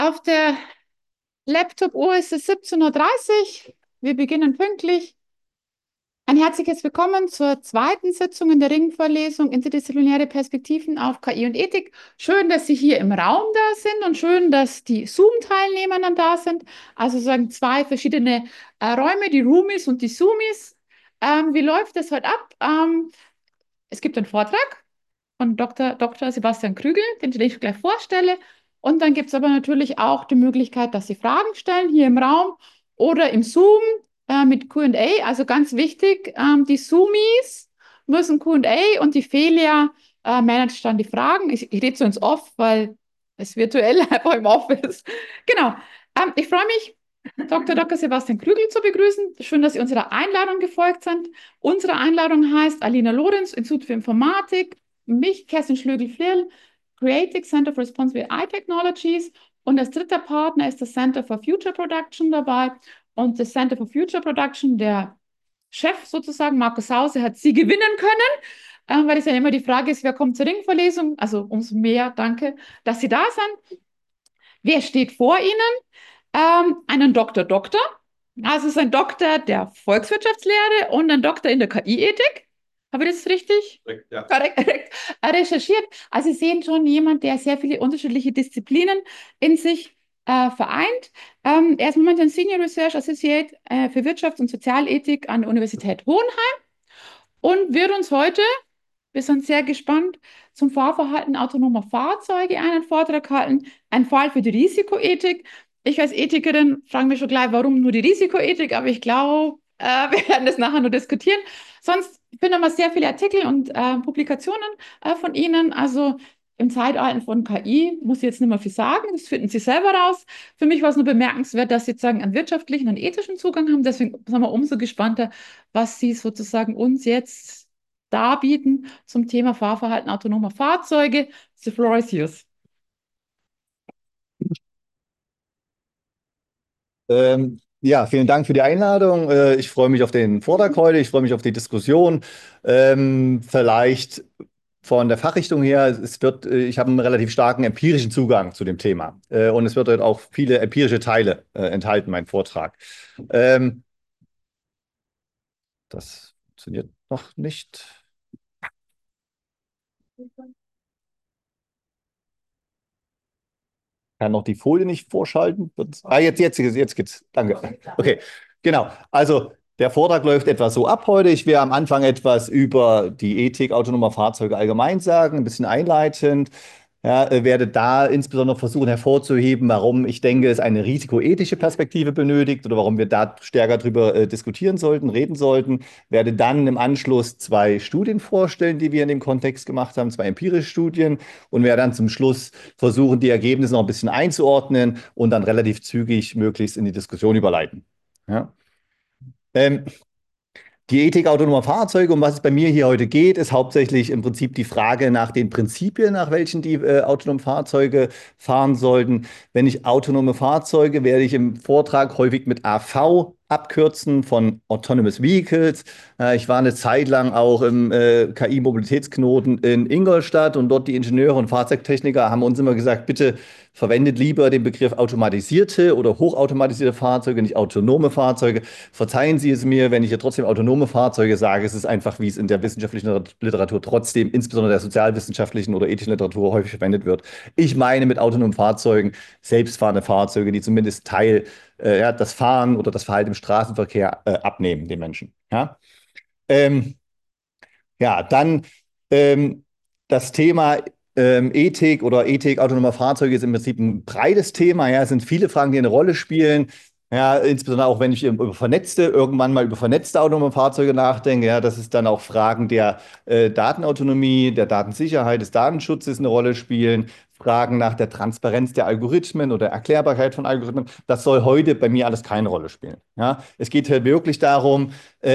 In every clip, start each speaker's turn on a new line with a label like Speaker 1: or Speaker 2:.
Speaker 1: Auf der Laptop-Uhr ist es 17:30 Uhr. Wir beginnen pünktlich. Ein herzliches Willkommen zur zweiten Sitzung in der Ringvorlesung Interdisziplinäre Perspektiven auf KI und Ethik. Schön, dass Sie hier im Raum da sind und schön, dass die Zoom-Teilnehmer dann da sind. Also sagen zwei verschiedene Räume, die Roomies und die Zoomies. Wie läuft das heute ab? Es gibt einen Vortrag von Dr. Sebastian Krügel, den ich gleich vorstelle. Und dann gibt es aber natürlich auch die Möglichkeit, dass Sie Fragen stellen hier im Raum oder im Zoom mit Q&A. Also ganz wichtig, die Zoomies müssen Q&A und die Felia managt dann die Fragen. Ich rede so ins Off, weil es virtuell einfach im Off ist. Genau. Ich freue mich, Dr. Sebastian Krügel zu begrüßen. Schön, dass Sie unserer Einladung gefolgt sind. Unsere Einladung heißt Alina Lorenz, Institut für Informatik, mich, Kerstin Schlögel-Flirl, Creative Center for Responsible AI Technologies, und als dritter Partner ist das Center for Future Production dabei. Und das Center for Future Production, der Chef sozusagen, Markus Hause, hat Sie gewinnen können, weil es ja immer die Frage ist, wer kommt zur Ringvorlesung? Also umso mehr danke, dass Sie da sind. Wer steht vor Ihnen? Einen Doktor. Also es ist ein Doktor der Volkswirtschaftslehre und ein Doktor in der KI-Ethik. Habe ich das richtig?
Speaker 2: Ja.
Speaker 1: Korrekt, recherchiert. Also Sie sehen schon jemand, der sehr viele unterschiedliche Disziplinen in sich vereint. Er ist momentan Senior Research Associate für Wirtschafts- und Sozialethik an der Universität Hohenheim und wird uns heute, wir sind sehr gespannt, zum Fahrverhalten autonomer Fahrzeuge einen Vortrag halten. Ein Fall für die Risikoethik. Ich als Ethikerin frage mich schon gleich, warum nur die Risikoethik, aber ich glaube, wir werden das nachher nur diskutieren. Sonst finden wir sehr viele Artikel und Publikationen von Ihnen. Also im Zeitalter von KI muss ich jetzt nicht mehr viel sagen, das finden Sie selber raus. Für mich war es nur bemerkenswert, dass Sie jetzt sagen, einen wirtschaftlichen und ethischen Zugang haben. Deswegen sind wir umso gespannter, was Sie sozusagen uns jetzt darbieten zum Thema Fahrverhalten autonomer Fahrzeuge. The floor is yours.
Speaker 2: Ja, vielen Dank für die Einladung. Ich freue mich auf den Vortrag heute. Ich freue mich auf die Diskussion. Vielleicht von der Fachrichtung her, ich habe einen relativ starken empirischen Zugang zu dem Thema. Und es wird dort auch viele empirische Teile enthalten, mein Vortrag. Ähm, Das funktioniert noch nicht. Kann noch die Folie nicht vorschalten. Jetzt geht's. Danke. Okay, genau. Also der Vortrag läuft etwa so ab heute. Ich werde am Anfang etwas über die Ethik autonomer Fahrzeuge allgemein sagen, ein bisschen einleitend. Ja, werde da insbesondere versuchen hervorzuheben, warum ich denke, es eine risikoethische Perspektive benötigt oder warum wir da stärker drüber diskutieren sollten, reden sollten. Werde dann im Anschluss zwei Studien vorstellen, die wir in dem Kontext gemacht haben, zwei empirische Studien, und werde dann zum Schluss versuchen, die Ergebnisse noch ein bisschen einzuordnen und dann relativ zügig möglichst in die Diskussion überleiten. Ja. Ähm, Die Ethik autonomer Fahrzeuge, um was es bei mir hier heute geht, ist hauptsächlich im Prinzip die Frage nach den Prinzipien, nach welchen die autonomen Fahrzeuge fahren sollten. Wenn ich autonome Fahrzeuge, werde ich im Vortrag häufig mit AV abkürzen, von Autonomous Vehicles. Ich war eine Zeit lang auch im KI-Mobilitätsknoten in Ingolstadt, und dort die Ingenieure und Fahrzeugtechniker haben uns immer gesagt, bitte verwendet lieber den Begriff automatisierte oder hochautomatisierte Fahrzeuge, nicht autonome Fahrzeuge. Verzeihen Sie es mir, wenn ich hier trotzdem autonome Fahrzeuge sage. Es ist einfach, wie es in der wissenschaftlichen Literatur trotzdem, insbesondere der sozialwissenschaftlichen oder ethischen Literatur, häufig verwendet wird. Ich meine mit autonomen Fahrzeugen selbstfahrende Fahrzeuge, die zumindest ja, das Fahren oder das Verhalten im Straßenverkehr abnehmen, den Menschen. Ja, ähm, ja dann das Thema Ethik oder Ethik autonomer Fahrzeuge ist im Prinzip ein breites Thema. Ja, es sind viele Fragen, die eine Rolle spielen. Ja, insbesondere auch wenn ich irgendwann mal über vernetzte autonome Fahrzeuge nachdenke. Ja, dass es dann auch Fragen der Datenautonomie, der Datensicherheit, des Datenschutzes eine Rolle spielen. Fragen nach der Transparenz der Algorithmen oder Erklärbarkeit von Algorithmen. Das soll heute bei mir alles keine Rolle spielen. Ja, es geht halt wirklich darum,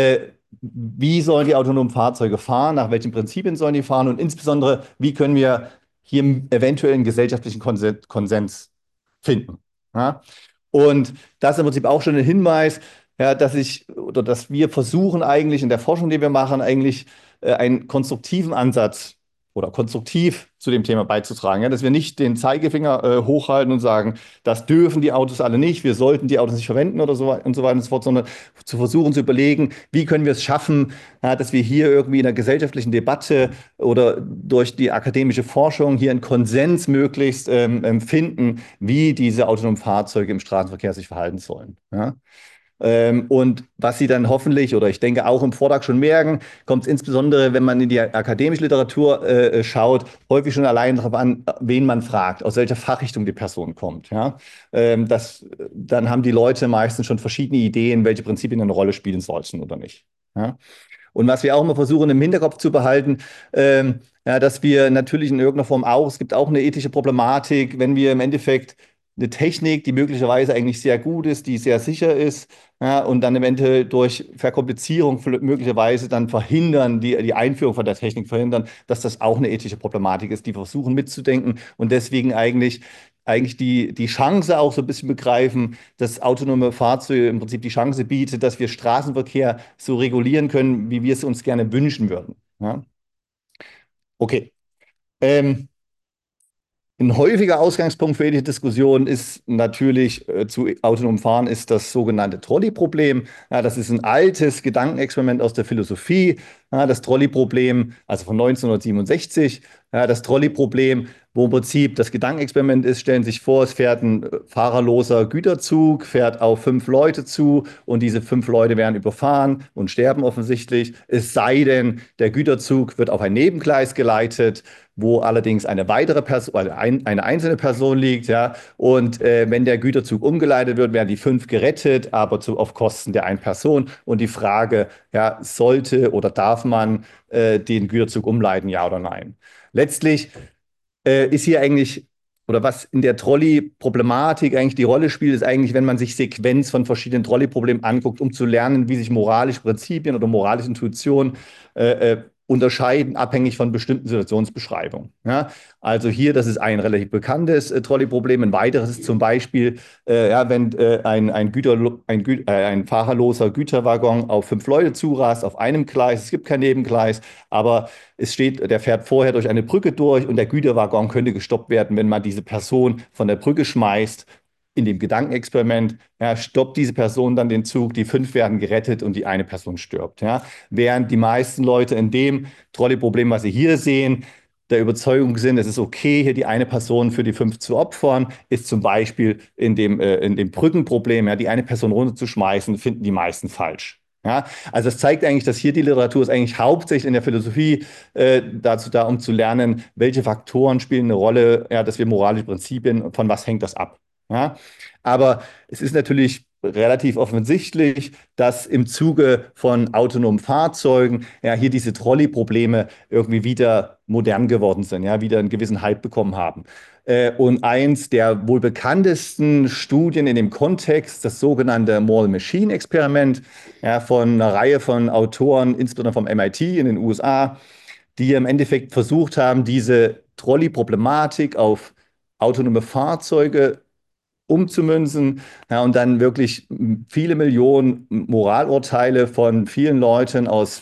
Speaker 2: wie sollen die autonomen Fahrzeuge fahren, nach welchen Prinzipien sollen die fahren, und insbesondere, wie können wir hier eventuell einen gesellschaftlichen Konsens finden. Ja? Und das ist im Prinzip auch schon ein Hinweis, ja, dass wir versuchen eigentlich in der Forschung, die wir machen, eigentlich einen konstruktiven Ansatz oder konstruktiv zu dem Thema beizutragen. Ja, dass wir nicht den Zeigefinger hochhalten und sagen, das dürfen die Autos alle nicht, wir sollten die Autos nicht verwenden oder so und so weiter und so fort, sondern zu versuchen zu überlegen, wie können wir es schaffen, ja, dass wir hier irgendwie in der gesellschaftlichen Debatte oder durch die akademische Forschung hier einen Konsens möglichst finden, wie diese autonomen Fahrzeuge im Straßenverkehr sich verhalten sollen. Ja? Und was Sie dann hoffentlich oder ich denke auch im Vortrag schon merken, kommt es insbesondere, wenn man in die akademische Literatur schaut, häufig schon allein darauf an, wen man fragt, aus welcher Fachrichtung die Person kommt. Ja? Dann haben die Leute meistens schon verschiedene Ideen, welche Prinzipien eine Rolle spielen sollten oder nicht. Ja? Und was wir auch immer versuchen im Hinterkopf zu behalten, ja, dass wir natürlich in irgendeiner Form auch, es gibt auch eine ethische Problematik, wenn wir im Endeffekt eine Technik, die möglicherweise eigentlich sehr gut ist, die sehr sicher ist, ja, und dann eventuell durch Verkomplizierung möglicherweise dann verhindern, die Einführung von der Technik verhindern, dass das auch eine ethische Problematik ist, die wir versuchen mitzudenken und deswegen eigentlich die Chance auch so ein bisschen begreifen, dass autonome Fahrzeuge im Prinzip die Chance bietet, dass wir Straßenverkehr so regulieren können, wie wir es uns gerne wünschen würden. Ja? Okay. Ähm, Ein häufiger Ausgangspunkt für ethische Diskussionen ist natürlich zu autonomem Fahren ist das sogenannte Trolley-Problem. Ja, das ist ein altes Gedankenexperiment aus der Philosophie. Ja, das Trolley-Problem, also von 1967. Ja, das Trolley-Problem, wo im Prinzip das Gedankenexperiment ist, stellen Sie sich vor, es fährt ein fahrerloser Güterzug, fährt auf 5 Leute zu und diese 5 Leute werden überfahren und sterben offensichtlich. Es sei denn, der Güterzug wird auf ein Nebengleis geleitet, wo allerdings eine weitere Person, also eine einzelne Person liegt, ja. Und wenn der Güterzug umgeleitet wird, werden die 5 gerettet, aber auf Kosten der einen Person. Und die Frage, ja, sollte oder darf man den Güterzug umleiten, ja oder nein? Letztlich ist hier eigentlich, oder was in der Trolley-Problematik eigentlich die Rolle spielt, ist eigentlich, wenn man sich Sequenz von verschiedenen Trolley-Problemen anguckt, um zu lernen, wie sich moralische Prinzipien oder moralische Intuitionen unterscheiden, abhängig von bestimmten Situationsbeschreibungen. Ja? Also hier, das ist ein relativ bekanntes Trolley-Problem. Ein weiteres ist zum Beispiel, ja, wenn ein fahrerloser Güterwaggon auf 5 Leute zurast, auf einem Gleis, es gibt kein Nebengleis, aber der fährt vorher durch eine Brücke durch und der Güterwaggon könnte gestoppt werden, wenn man diese Person von der Brücke schmeißt. In dem Gedankenexperiment, ja, stoppt diese Person dann den Zug, die 5 werden gerettet und die eine Person stirbt. Ja. Während die meisten Leute in dem Trolley-Problem, was Sie hier sehen, der Überzeugung sind, es ist okay, hier die eine Person für die 5 zu opfern, ist zum Beispiel in dem Brückenproblem, ja, die eine Person runterzuschmeißen, finden die meisten falsch. Ja, also es zeigt eigentlich, dass hier die Literatur ist eigentlich hauptsächlich in der Philosophie dazu da, um zu lernen, welche Faktoren spielen eine Rolle, ja, dass wir moralische Prinzipien, von was hängt das ab. Ja? Aber es ist natürlich relativ offensichtlich, dass im Zuge von autonomen Fahrzeugen ja hier diese Trolley-Probleme irgendwie wieder modern geworden sind, ja, wieder einen gewissen Hype bekommen haben. Und eins der wohl bekanntesten Studien in dem Kontext, das sogenannte Mall-Machine-Experiment, ja, von einer Reihe von Autoren, insbesondere vom MIT in den USA, die im Endeffekt versucht haben, diese Trolley-Problematik auf autonome Fahrzeuge umzumünzen, ja, und dann wirklich viele Millionen Moralurteile von vielen Leuten aus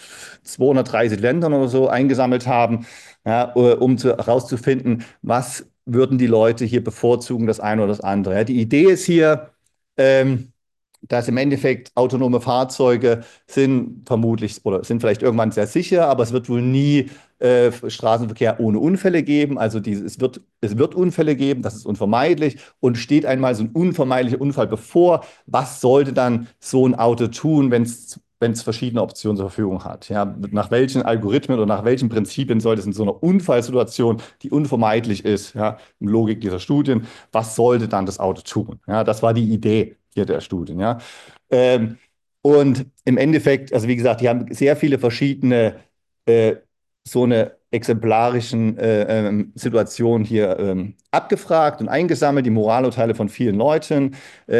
Speaker 2: 230 Ländern oder so eingesammelt haben, ja, um herauszufinden, was würden die Leute hier bevorzugen, das eine oder das andere. Ja, die Idee ist hier, ähm, dass im Endeffekt autonome Fahrzeuge sind vermutlich oder sind vielleicht irgendwann sehr sicher, aber es wird wohl nie Straßenverkehr ohne Unfälle geben. Also es wird Unfälle geben, das ist unvermeidlich. Und steht einmal so ein unvermeidlicher Unfall bevor, was sollte dann so ein Auto tun, wenn es verschiedene Optionen zur Verfügung hat? Ja, nach welchen Algorithmen oder nach welchen Prinzipien sollte es in so einer Unfallsituation, die unvermeidlich ist, ja, in Logik dieser Studien, was sollte dann das Auto tun? Ja, das war die Idee hier der Studien. Ja. Ähm, und im Endeffekt, also wie gesagt, die haben sehr viele verschiedene äh, so eine exemplarischen Situationen hier abgefragt und eingesammelt, die Moralurteile von vielen Leuten.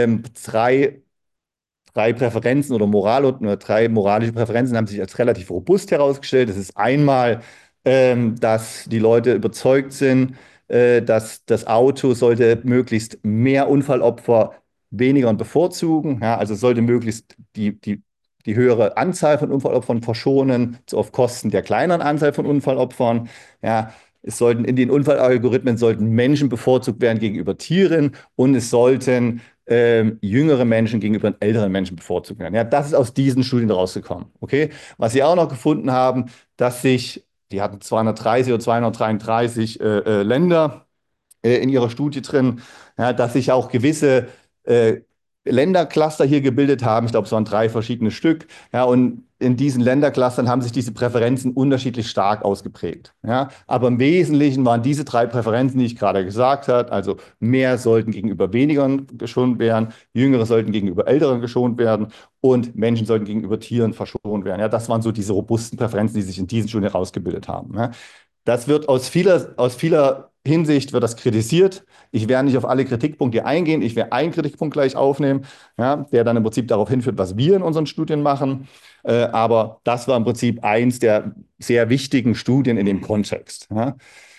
Speaker 2: Drei Präferenzen oder 3 moralische Präferenzen haben sich als relativ robust herausgestellt. Das ist einmal, dass die Leute überzeugt sind, dass das Auto sollte möglichst mehr Unfallopfer weniger und bevorzugen. Ja, also sollte möglichst die höhere Anzahl von Unfallopfern verschonen, auf Kosten der kleineren Anzahl von Unfallopfern. Ja, es sollten in den Unfallalgorithmen sollten Menschen bevorzugt werden gegenüber Tieren und es sollten jüngere Menschen gegenüber älteren Menschen bevorzugt werden. Ja, das ist aus diesen Studien rausgekommen. Okay? Was sie auch noch gefunden haben, dass sich, die hatten 230 oder 233 Länder in ihrer Studie drin, ja, dass sich auch gewisse äh, Ländercluster hier gebildet haben. Ich glaube, es waren 3 verschiedene Stück. Ja, und in diesen Länderclustern haben sich diese Präferenzen unterschiedlich stark ausgeprägt. Ja, aber im Wesentlichen waren diese 3 Präferenzen, die ich gerade gesagt habe, also mehr sollten gegenüber wenigeren geschont werden, Jüngere sollten gegenüber Älteren geschont werden und Menschen sollten gegenüber Tieren verschont werden. Ja, das waren so diese robusten Präferenzen, die sich in diesen Studien herausgebildet haben. Ja. Das wird aus vieler Hinsicht wird das kritisiert. Ich werde nicht auf alle Kritikpunkte eingehen. Ich werde einen Kritikpunkt gleich aufnehmen, ja, der dann im Prinzip darauf hinführt, was wir in unseren Studien machen. Aber das war im Prinzip eins der sehr wichtigen Studien in dem Kontext. Ja.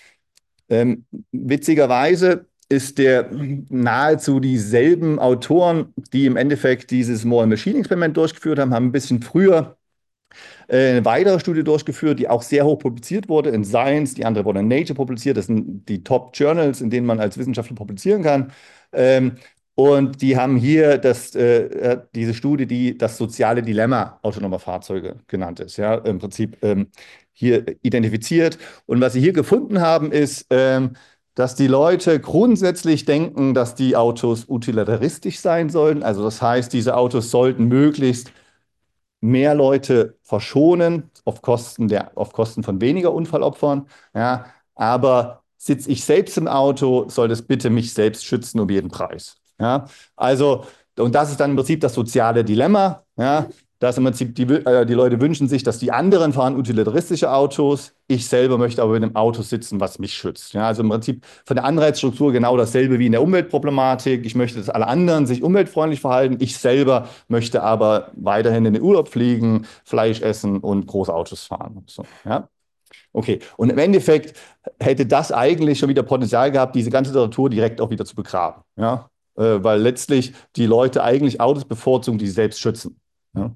Speaker 2: Witzigerweise ist der nahezu dieselben Autoren, die im Endeffekt dieses Small-Machine-Experiment durchgeführt haben, haben ein bisschen früher eine weitere Studie durchgeführt, die auch sehr hoch publiziert wurde in Science, die andere wurde in Nature publiziert. Das sind die Top-Journals, in denen man als Wissenschaftler publizieren kann. Ähm, und die haben hier diese Studie, die das soziale Dilemma autonomer Fahrzeuge genannt ist, ja, im Prinzip hier identifiziert. Und was sie hier gefunden haben, ist, dass die Leute grundsätzlich denken, dass die Autos utilitaristisch sein sollen. Also das heißt, diese Autos sollten möglichst mehr Leute verschonen auf Kosten von weniger Unfallopfern. Ja, aber sitze ich selbst im Auto, soll das bitte mich selbst schützen um jeden Preis. Ja, also, und das ist dann im Prinzip das soziale Dilemma. Ja, dass im Prinzip die Leute wünschen sich, dass die anderen fahren utilitaristische Autos. Ich selber möchte aber in einem Auto sitzen, was mich schützt. Ja, also im Prinzip von der Anreizstruktur genau dasselbe wie in der Umweltproblematik. Ich möchte, dass alle anderen sich umweltfreundlich verhalten. Ich selber möchte aber weiterhin in den Urlaub fliegen, Fleisch essen und große Autos fahren. So, ja. Okay, und im Endeffekt hätte das eigentlich schon wieder Potenzial gehabt, diese ganze Literatur direkt auch wieder zu begraben. Ja, weil letztlich die Leute eigentlich Autos bevorzugen, die sie selbst schützen. Ja.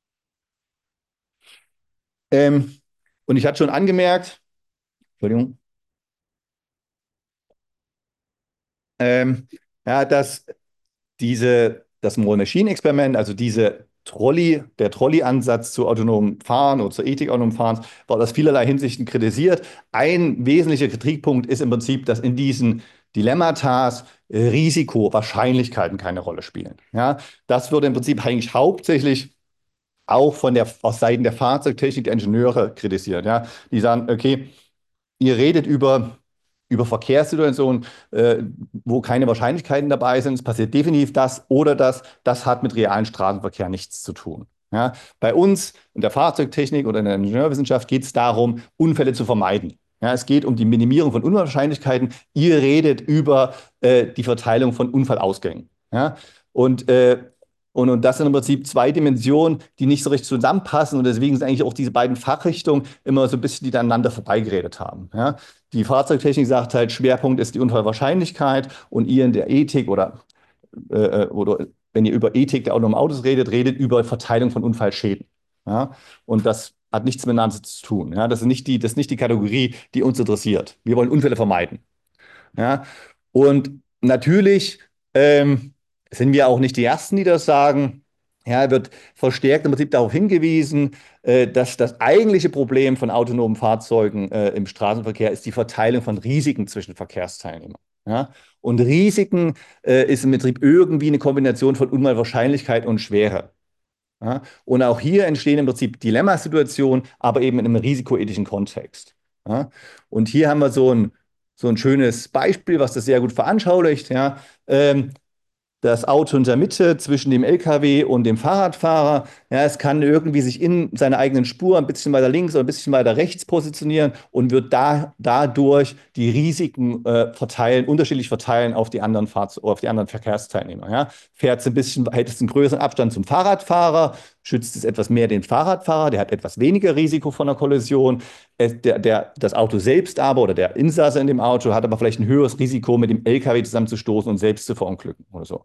Speaker 2: Ähm, und ich hatte schon angemerkt, Entschuldigung, ähm, ja, dass das Moore-Machine-Experiment, also der Trolley-Ansatz zu autonomem Fahren oder zur Ethik autonomen Fahrens, war aus vielerlei Hinsichten kritisiert. Ein wesentlicher Kritikpunkt ist im Prinzip, dass in diesen Dilemmata Risiko, Wahrscheinlichkeiten keine Rolle spielen. Ja, das wird im Prinzip eigentlich hauptsächlich auch aus Seiten der Fahrzeugtechnik der Ingenieure kritisiert. Ja, die sagen, okay, ihr redet über Verkehrssituationen, wo keine Wahrscheinlichkeiten dabei sind. Es passiert definitiv das oder das. Das hat mit realen Straßenverkehr nichts zu tun. Ja, bei uns in der Fahrzeugtechnik oder in der Ingenieurwissenschaft geht es darum, Unfälle zu vermeiden. Ja, es geht um die Minimierung von Unwahrscheinlichkeiten. Ihr redet über die Verteilung von Unfallausgängen. Ja, und, äh, und das sind im Prinzip 2 Dimensionen, die nicht so richtig zusammenpassen. Und deswegen sind eigentlich auch diese beiden Fachrichtungen immer so ein bisschen, die aneinander vorbeigeredet haben. Ja. Die Fahrzeugtechnik sagt halt, Schwerpunkt ist die Unfallwahrscheinlichkeit und ihr in der Ethik oder wenn ihr über Ethik der autonomen Autos redet, redet über Verteilung von Unfallschäden. Ja? Und das hat nichts miteinander zu tun. Ja? Das ist nicht die Kategorie, die uns interessiert. Wir wollen Unfälle vermeiden. Ja? Und natürlich sind wir auch nicht die Ersten, die das sagen. Ja, wird verstärkt im Prinzip darauf hingewiesen, dass das eigentliche Problem von autonomen Fahrzeugen im Straßenverkehr ist die Verteilung von Risiken zwischen Verkehrsteilnehmern. Ja? Und Risiken ist im Prinzip irgendwie eine Kombination von Unfallwahrscheinlichkeit und Schwere. Ja? Und auch hier entstehen im Prinzip Dilemmasituationen, aber eben in einem risikoethischen Kontext. Ja? Und hier haben wir so ein schönes Beispiel, was das sehr gut veranschaulicht. Ja? Das Auto in der Mitte zwischen dem LKW und dem Fahrradfahrer. Ja, es kann irgendwie sich in seiner eigenen Spur ein bisschen weiter links oder ein bisschen weiter rechts positionieren und wird dadurch die Risiken unterschiedlich verteilen auf die anderen auf die anderen Verkehrsteilnehmer. Ja. Hält es einen größeren Abstand zum Fahrradfahrer, schützt es etwas mehr den Fahrradfahrer, der hat etwas weniger Risiko von einer Kollision. Das Auto selbst aber oder der Insasse in dem Auto hat aber vielleicht ein höheres Risiko, mit dem LKW zusammenzustoßen und selbst zu verunglücken oder so.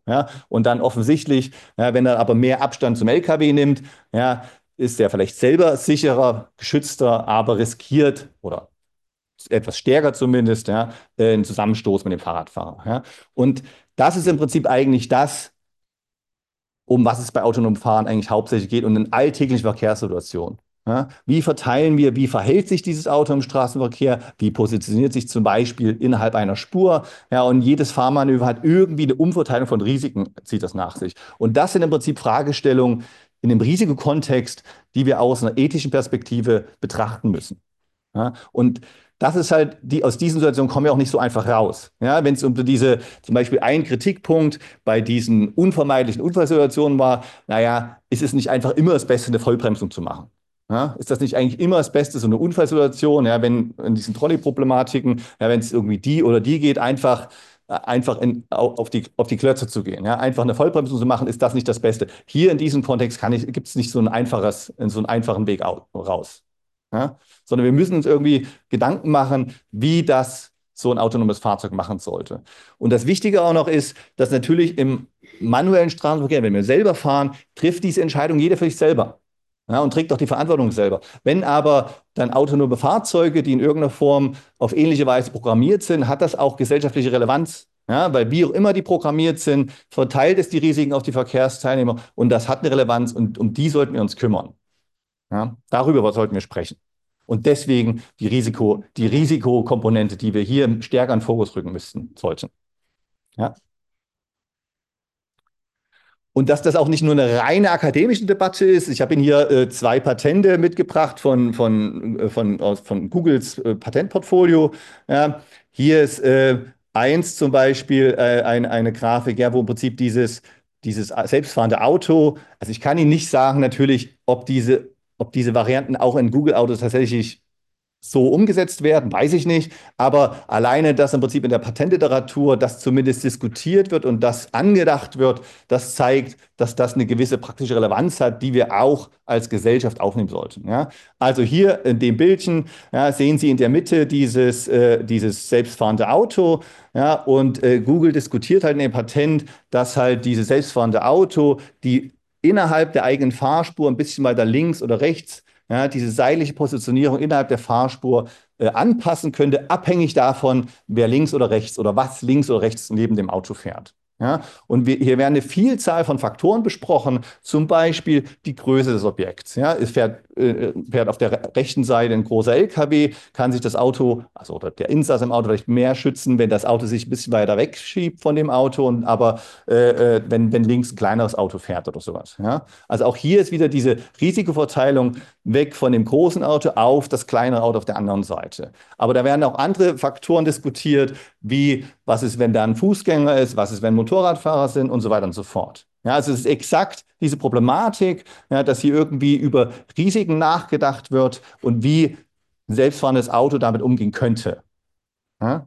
Speaker 2: Ja? Und dann offensichtlich, ja, wenn er aber mehr Abstand zum LKW nimmt, ja, ist er vielleicht selber sicherer, geschützter, aber riskiert oder etwas stärker zumindest, ja, einen Zusammenstoß mit dem Fahrradfahrer. Ja. Und das ist im Prinzip eigentlich das, um was es bei autonomem Fahren eigentlich hauptsächlich geht und in alltäglichen Verkehrssituationen. Ja, wie verteilen wir, wie verhält sich dieses Auto im Straßenverkehr, wie positioniert sich zum Beispiel innerhalb einer Spur, ja, und jedes Fahrmanöver hat irgendwie eine Umverteilung von Risiken, zieht das nach sich. Und das sind im Prinzip Fragestellungen in dem Risikokontext, die wir aus einer ethischen Perspektive betrachten müssen. Ja, und das ist halt, aus diesen Situationen kommen wir auch nicht so einfach raus. Ja, wenn es um diese, zum Beispiel ein Kritikpunkt bei diesen unvermeidlichen Unfallsituationen war, naja, ist es nicht einfach immer das Beste, eine Vollbremsung zu machen? Ja, ist das nicht eigentlich immer das Beste, so eine Unfallsituation, ja, wenn in diesen Trolley-Problematiken, ja, wenn es irgendwie die oder die geht, einfach auf die Klötze zu gehen, ja, einfach eine Vollbremsung zu machen, ist das nicht das Beste. Hier in diesem Kontext gibt es nicht so einen einfachen Weg raus. Ja? Sondern wir müssen uns irgendwie Gedanken machen, wie das so ein autonomes Fahrzeug machen sollte. Und das Wichtige auch noch ist, dass natürlich im manuellen Straßenverkehr, wenn wir selber fahren, trifft diese Entscheidung jeder für sich selber. Ja, und trägt auch die Verantwortung selber. Wenn aber dann autonome Fahrzeuge, die in irgendeiner Form auf ähnliche Weise programmiert sind, hat das auch gesellschaftliche Relevanz. Ja, weil wie auch immer die programmiert sind, verteilt es die Risiken auf die Verkehrsteilnehmer und das hat eine Relevanz und um die sollten wir uns kümmern. Ja, darüber sollten wir sprechen. Und deswegen die Risikokomponente, die wir hier stärker in den Fokus rücken sollten. Ja. Und dass das auch nicht nur eine reine akademische Debatte ist. Ich habe Ihnen hier zwei Patente mitgebracht von Googles Patentportfolio. Ja. Hier ist eins zum Beispiel eine Grafik, ja, wo im Prinzip dieses selbstfahrende Auto, also ich kann Ihnen nicht sagen natürlich, ob diese Varianten auch in Google-Autos tatsächlich so umgesetzt werden, weiß ich nicht. Aber alleine, dass im Prinzip in der Patentliteratur das zumindest diskutiert wird und das angedacht wird, das zeigt, dass das eine gewisse praktische Relevanz hat, die wir auch als Gesellschaft aufnehmen sollten. Ja? Also hier in dem Bildchen, ja, sehen Sie in der Mitte dieses selbstfahrende Auto. Ja, und Google diskutiert halt in dem Patent, dass halt dieses selbstfahrende Auto, die innerhalb der eigenen Fahrspur ein bisschen weiter links oder rechts, ja, diese seitliche Positionierung innerhalb der Fahrspur anpassen könnte, abhängig davon, wer links oder rechts oder was links oder rechts neben dem Auto fährt. Ja, und hier werden eine Vielzahl von Faktoren besprochen, zum Beispiel die Größe des Objekts. Ja, es fährt auf der rechten Seite ein großer LKW, kann sich das Auto, also oder der Insasse im Auto vielleicht mehr schützen, wenn das Auto sich ein bisschen weiter wegschiebt von dem Auto, aber wenn links ein kleineres Auto fährt oder sowas. Ja? Also auch hier ist wieder diese Risikoverteilung weg von dem großen Auto auf das kleinere Auto auf der anderen Seite. Aber da werden auch andere Faktoren diskutiert, wie was ist, wenn da ein Fußgänger ist, was ist, wenn Motorradfahrer sind und so weiter und so fort. Ja, also es ist exakt diese Problematik, ja, dass hier irgendwie über Risiken nachgedacht wird und wie ein selbstfahrendes Auto damit umgehen könnte. Ja?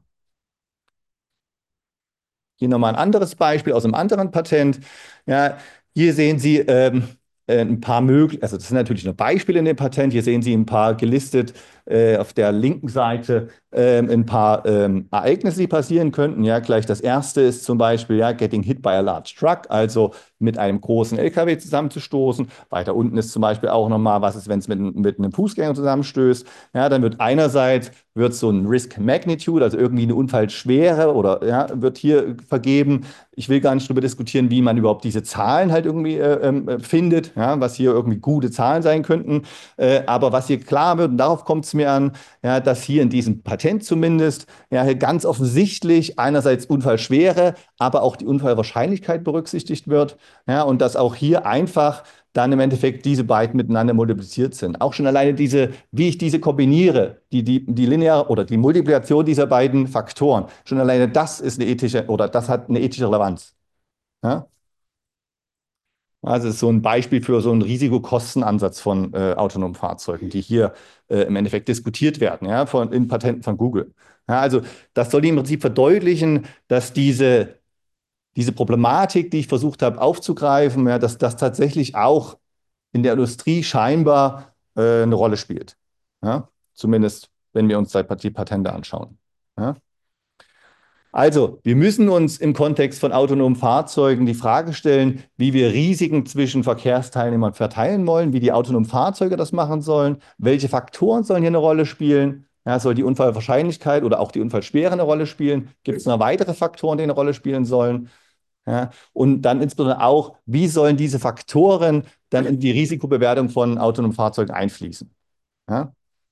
Speaker 2: Hier nochmal ein anderes Beispiel aus einem anderen Patent. Ja, hier sehen Sie ein paar mögliche, also das sind natürlich nur Beispiele in dem Patent. Hier sehen Sie ein paar gelistet auf der linken Seite ein paar Ereignisse, die passieren könnten. Ja, gleich das erste ist zum Beispiel ja, getting hit by a large truck, also mit einem großen LKW zusammenzustoßen. Weiter unten ist zum Beispiel auch nochmal, was ist, wenn es mit einem Fußgänger zusammenstößt. Ja, dann wird so ein Risk Magnitude, also irgendwie eine Unfallschwere oder ja, wird hier vergeben. Ich will gar nicht darüber diskutieren, wie man überhaupt diese Zahlen halt irgendwie findet, ja, was hier irgendwie gute Zahlen sein könnten. Aber was hier klar wird, und darauf kommt es mir an, ja, dass hier in diesem Patent zumindest ja, hier ganz offensichtlich einerseits Unfallschwere, aber auch die Unfallwahrscheinlichkeit berücksichtigt wird. Ja, und dass auch hier einfach dann im Endeffekt diese beiden miteinander multipliziert sind. Auch schon alleine wie ich diese kombiniere, die lineare oder die Multiplikation dieser beiden Faktoren, schon alleine das ist eine ethische oder das hat eine ethische Relevanz. Ja? Also es ist so ein Beispiel für so einen Risikokostenansatz von autonomen Fahrzeugen, die hier im Endeffekt diskutiert werden, ja, in Patenten von Google. Ja, also das soll im Prinzip verdeutlichen, dass diese Problematik, die ich versucht habe aufzugreifen, ja, dass das tatsächlich auch in der Industrie scheinbar eine Rolle spielt. Ja? Zumindest, wenn wir uns die Patente anschauen. Ja? Also, wir müssen uns im Kontext von autonomen Fahrzeugen die Frage stellen, wie wir Risiken zwischen Verkehrsteilnehmern verteilen wollen, wie die autonomen Fahrzeuge das machen sollen, welche Faktoren sollen hier eine Rolle spielen. Ja, soll die Unfallwahrscheinlichkeit oder auch die Unfallschwere eine Rolle spielen? Gibt es noch weitere Faktoren, die eine Rolle spielen sollen? Ja, und dann insbesondere auch, wie sollen diese Faktoren dann in die Risikobewertung von autonomen Fahrzeugen einfließen? Ja?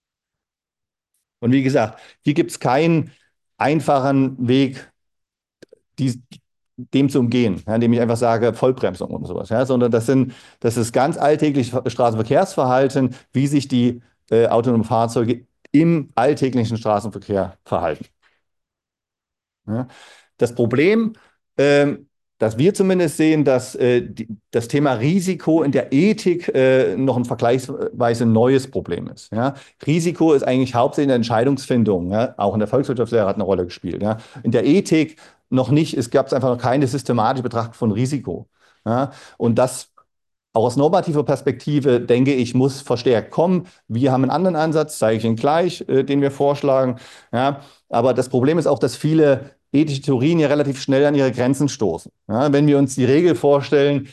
Speaker 2: Und wie gesagt, hier gibt es keinen einfachen Weg, die, dem zu umgehen, ja, indem ich einfach sage Vollbremsung oder sowas, ja, sondern das ist ganz alltägliches Straßenverkehrsverhalten, wie sich die autonomen Fahrzeuge im alltäglichen Straßenverkehr verhalten. Ja. Das Problem, das wir zumindest sehen, dass das Thema Risiko in der Ethik noch ein vergleichsweise neues Problem ist. Ja. Risiko ist eigentlich hauptsächlich in der Entscheidungsfindung, ja. Auch in der Volkswirtschaftslehre hat eine Rolle gespielt. Ja. In der Ethik noch nicht, es gab einfach noch keine systematische Betrachtung von Risiko. Ja. Und das auch aus normativer Perspektive, denke ich, muss verstärkt kommen. Wir haben einen anderen Ansatz, zeige ich Ihnen gleich, den wir vorschlagen. Ja, aber das Problem ist auch, dass viele ethische Theorien ja relativ schnell an ihre Grenzen stoßen. Ja, wenn wir uns die Regel vorstellen,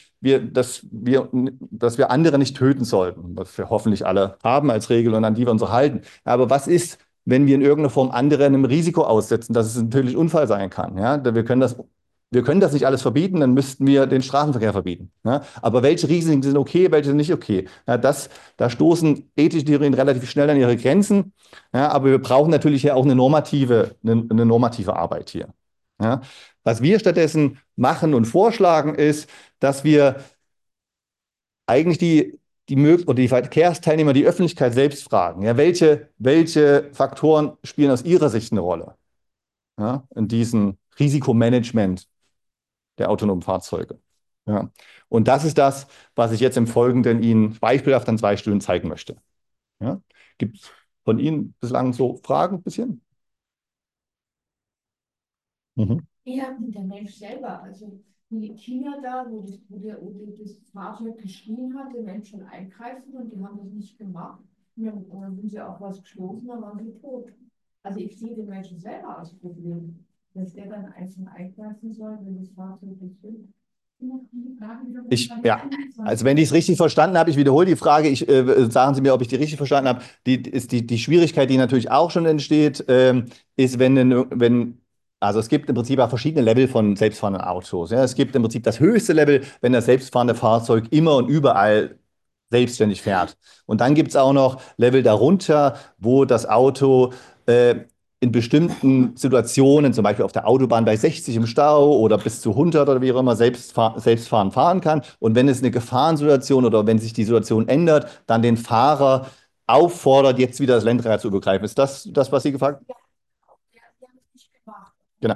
Speaker 2: dass wir andere nicht töten sollten, was wir hoffentlich alle haben als Regel und an die wir uns auch halten. Aber was ist, wenn wir in irgendeiner Form andere einem Risiko aussetzen, dass es ein tödlicher Unfall sein kann? Ja, wir können das nicht alles verbieten, dann müssten wir den Straßenverkehr verbieten. Ja? Aber welche Risiken sind okay, welche sind nicht okay? Ja, da stoßen ethische Theorien relativ schnell an ihre Grenzen. Ja, aber wir brauchen natürlich ja auch eine normative Arbeit hier. Ja? Was wir stattdessen machen und vorschlagen, ist, dass wir eigentlich die Verkehrsteilnehmer, die Öffentlichkeit selbst fragen, ja, welche Faktoren spielen aus ihrer Sicht eine Rolle, ja, in diesem Risikomanagement der autonomen Fahrzeuge. Ja. Und das ist das, was ich jetzt im Folgenden Ihnen beispielhaft an 2 Stunden zeigen möchte. Ja. Gibt es von Ihnen bislang so Fragen ein bisschen? Mhm.
Speaker 3: Ja, der Mensch selber, also die Kinder da, wo das Fahrzeug geschrien hat, der Mensch schon eingreifen und die haben das nicht gemacht. Und dann sind sie auch was gestoßen, dann waren sie tot. Also ich sehe den Menschen selber als Problem, dass der dann einfach eingreifen soll, wenn das Fahrzeug nicht will.
Speaker 2: Ja, also wenn ich es richtig verstanden habe, ich wiederhole die Frage, sagen Sie mir, ob ich die richtig verstanden habe. Die Schwierigkeit, die natürlich auch schon entsteht, ist, also es gibt im Prinzip auch verschiedene Level von selbstfahrenden Autos. Ja. Es gibt im Prinzip das höchste Level, wenn das selbstfahrende Fahrzeug immer und überall selbstständig fährt. Und dann gibt es auch noch Level darunter, wo das Auto in bestimmten Situationen, zum Beispiel auf der Autobahn bei 60 im Stau oder bis zu 100 oder wie auch immer, selbstfahrend fahren kann. Und wenn es eine Gefahrensituation oder wenn sich die Situation ändert, dann den Fahrer auffordert, jetzt wieder das Lenkrad zu übergreifen. Ist das das, was Sie gefragt haben?
Speaker 3: Die haben es nicht gemacht.
Speaker 2: Genau.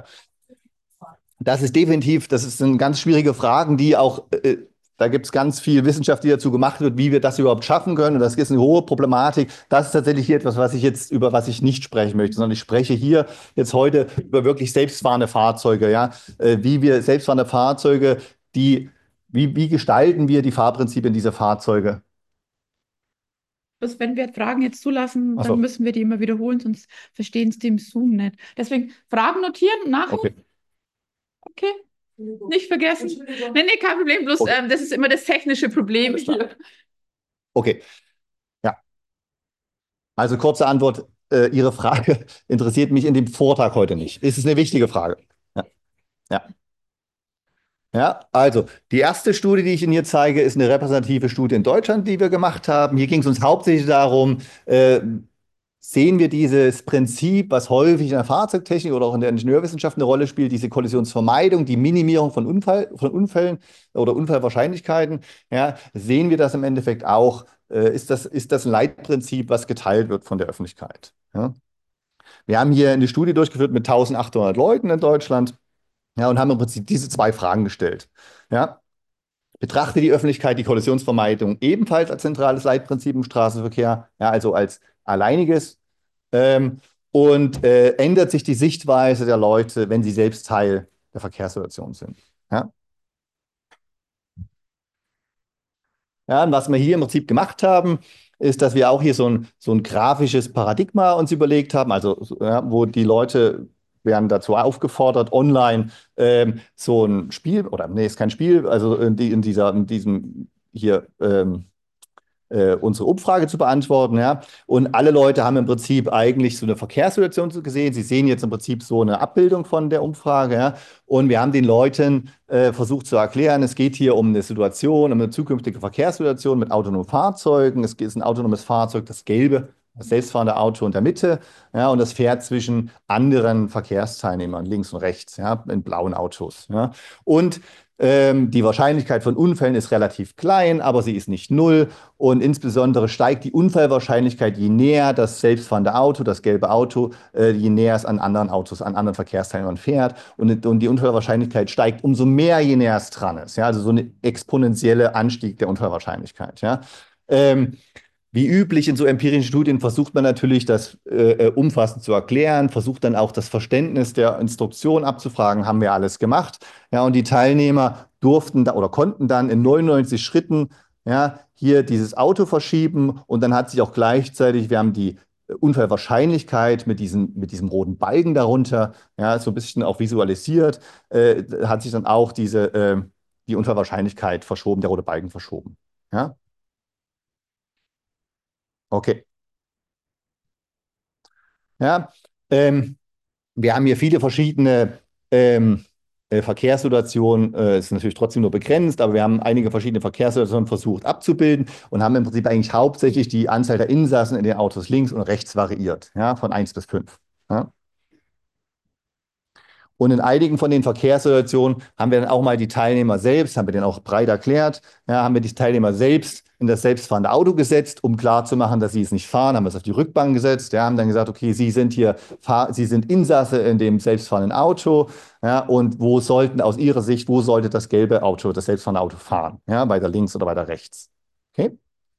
Speaker 2: Das sind ganz schwierige Fragen, die auch, da gibt es ganz viel Wissenschaft, die dazu gemacht wird, wie wir das überhaupt schaffen können. Und das ist eine hohe Problematik. Das ist tatsächlich hier etwas, über was ich nicht sprechen möchte, sondern ich spreche hier jetzt heute über wirklich selbstfahrende Fahrzeuge, ja. Wie wir selbstfahrende Fahrzeuge, wie gestalten wir die Fahrprinzipien dieser Fahrzeuge?
Speaker 1: Also wenn wir Fragen jetzt zulassen, dann
Speaker 2: Achso,
Speaker 1: müssen wir die immer wiederholen, sonst verstehen es die im Zoom nicht. Deswegen Fragen notieren, nachher,
Speaker 2: okay.
Speaker 1: okay? Nicht vergessen.
Speaker 3: Entschuldigung.
Speaker 1: Nee, kein Problem. Bloß,
Speaker 2: Okay.
Speaker 1: das ist immer das technische Problem hier.
Speaker 2: Okay, ja. Also kurze Antwort, Ihre Frage interessiert mich in dem Vortrag heute nicht. Ist es eine wichtige Frage? Ja. Ja. Ja, also die erste Studie, die ich Ihnen hier zeige, ist eine repräsentative Studie in Deutschland, die wir gemacht haben. Hier ging es uns hauptsächlich darum, sehen wir dieses Prinzip, was häufig in der Fahrzeugtechnik oder auch in der Ingenieurwissenschaft eine Rolle spielt, diese Kollisionsvermeidung, die Minimierung von Unfällen oder Unfallwahrscheinlichkeiten. Ja, sehen wir das im Endeffekt auch? Ist das ein Leitprinzip, was geteilt wird von der Öffentlichkeit? Ja? Wir haben hier eine Studie durchgeführt mit 1800 Leuten in Deutschland. Ja, und haben im Prinzip diese 2 Fragen gestellt. Ja, betrachte die Öffentlichkeit die Kollisionsvermeidung ebenfalls als zentrales Leitprinzip im Straßenverkehr, ja, also als alleiniges, ähm, und ändert sich die Sichtweise der Leute, wenn sie selbst Teil der Verkehrssituation sind. Ja? Ja, und was wir hier im Prinzip gemacht haben, ist, dass wir auch hier so ein grafisches Paradigma uns überlegt haben, also ja, wo die Leute werden dazu aufgefordert, online so ein Spiel, oder nee, ist kein Spiel, also in diesem hier unsere Umfrage zu beantworten, ja. Und alle Leute haben im Prinzip eigentlich so eine Verkehrssituation gesehen. Sie sehen jetzt im Prinzip so eine Abbildung von der Umfrage, ja. Und wir haben den Leuten versucht zu erklären, es geht hier um eine Situation, um eine zukünftige Verkehrssituation mit autonomen Fahrzeugen. Es ist ein autonomes Fahrzeug, das gelbe, das selbstfahrende Auto in der Mitte, ja, und das fährt zwischen anderen Verkehrsteilnehmern links und rechts, ja, in blauen Autos, ja. Und die Wahrscheinlichkeit von Unfällen ist relativ klein, aber sie ist nicht null. Und insbesondere steigt die Unfallwahrscheinlichkeit, je näher das selbstfahrende Auto, das gelbe Auto, je näher es an anderen Autos, an anderen Verkehrsteilnehmern fährt. Und die Unfallwahrscheinlichkeit steigt umso mehr, je näher es dran ist. Ja? Also so ein exponentieller Anstieg der Unfallwahrscheinlichkeit. Ja? Wie üblich in so empirischen Studien versucht man natürlich, das umfassend zu erklären, versucht dann auch das Verständnis der Instruktion abzufragen, haben wir alles gemacht. Ja, und die Teilnehmer durften da, oder konnten dann in 99 Schritten, ja, hier dieses Auto verschieben, und dann hat sich auch gleichzeitig, wir haben die Unfallwahrscheinlichkeit mit diesem roten Balken darunter, ja, so ein bisschen auch visualisiert, hat sich dann auch die Unfallwahrscheinlichkeit verschoben, der rote Balken verschoben. Ja, okay. Ja, ähm, wir haben hier viele verschiedene Verkehrssituationen. Es ist natürlich trotzdem nur begrenzt, aber wir haben einige verschiedene Verkehrssituationen versucht abzubilden und haben im Prinzip eigentlich hauptsächlich die Anzahl der Insassen in den Autos links und rechts variiert, ja, von 1 bis 5. Ja. Und in einigen von den Verkehrssituationen haben wir dann auch mal die Teilnehmer selbst, haben wir denen auch breit erklärt, ja, haben wir die Teilnehmer selbst in das selbstfahrende Auto gesetzt, um klarzumachen, dass sie es nicht fahren, haben wir es auf die Rückbank gesetzt, ja, haben dann gesagt, okay, Sie sind hier, Sie sind Insasse in dem selbstfahrenden Auto, ja, und aus Ihrer Sicht, wo sollte das gelbe Auto, das selbstfahrende Auto fahren, ja, weiter links oder weiter rechts? Okay?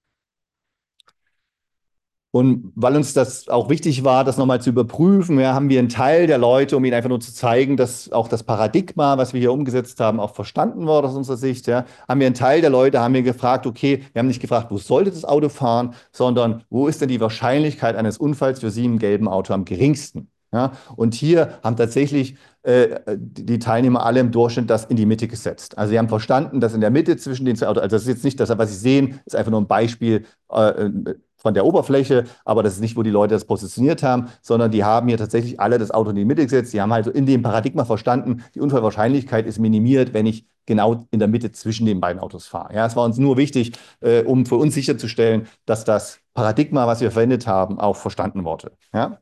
Speaker 2: Und weil uns das auch wichtig war, das nochmal zu überprüfen, ja, haben wir einen Teil der Leute, um ihnen einfach nur zu zeigen, dass auch das Paradigma, was wir hier umgesetzt haben, auch verstanden wurde aus unserer Sicht, ja, haben wir einen Teil der Leute, haben wir gefragt, okay, wir haben nicht gefragt, wo sollte das Auto fahren, sondern wo ist denn die Wahrscheinlichkeit eines Unfalls für Sie im gelben Auto am geringsten? Ja, und hier haben tatsächlich die Teilnehmer alle im Durchschnitt das in die Mitte gesetzt. Also sie haben verstanden, dass in der Mitte zwischen den zwei Autos, also das ist jetzt nicht das, was Sie sehen, ist einfach nur ein Beispiel von der Oberfläche, aber das ist nicht, wo die Leute das positioniert haben, sondern die haben hier tatsächlich alle das Auto in die Mitte gesetzt. Die haben halt so in dem Paradigma verstanden, die Unfallwahrscheinlichkeit ist minimiert, wenn ich genau in der Mitte zwischen den beiden Autos fahre. Ja, es war uns nur wichtig, um für uns sicherzustellen, dass das Paradigma, was wir verwendet haben, auch verstanden wurde. Ja?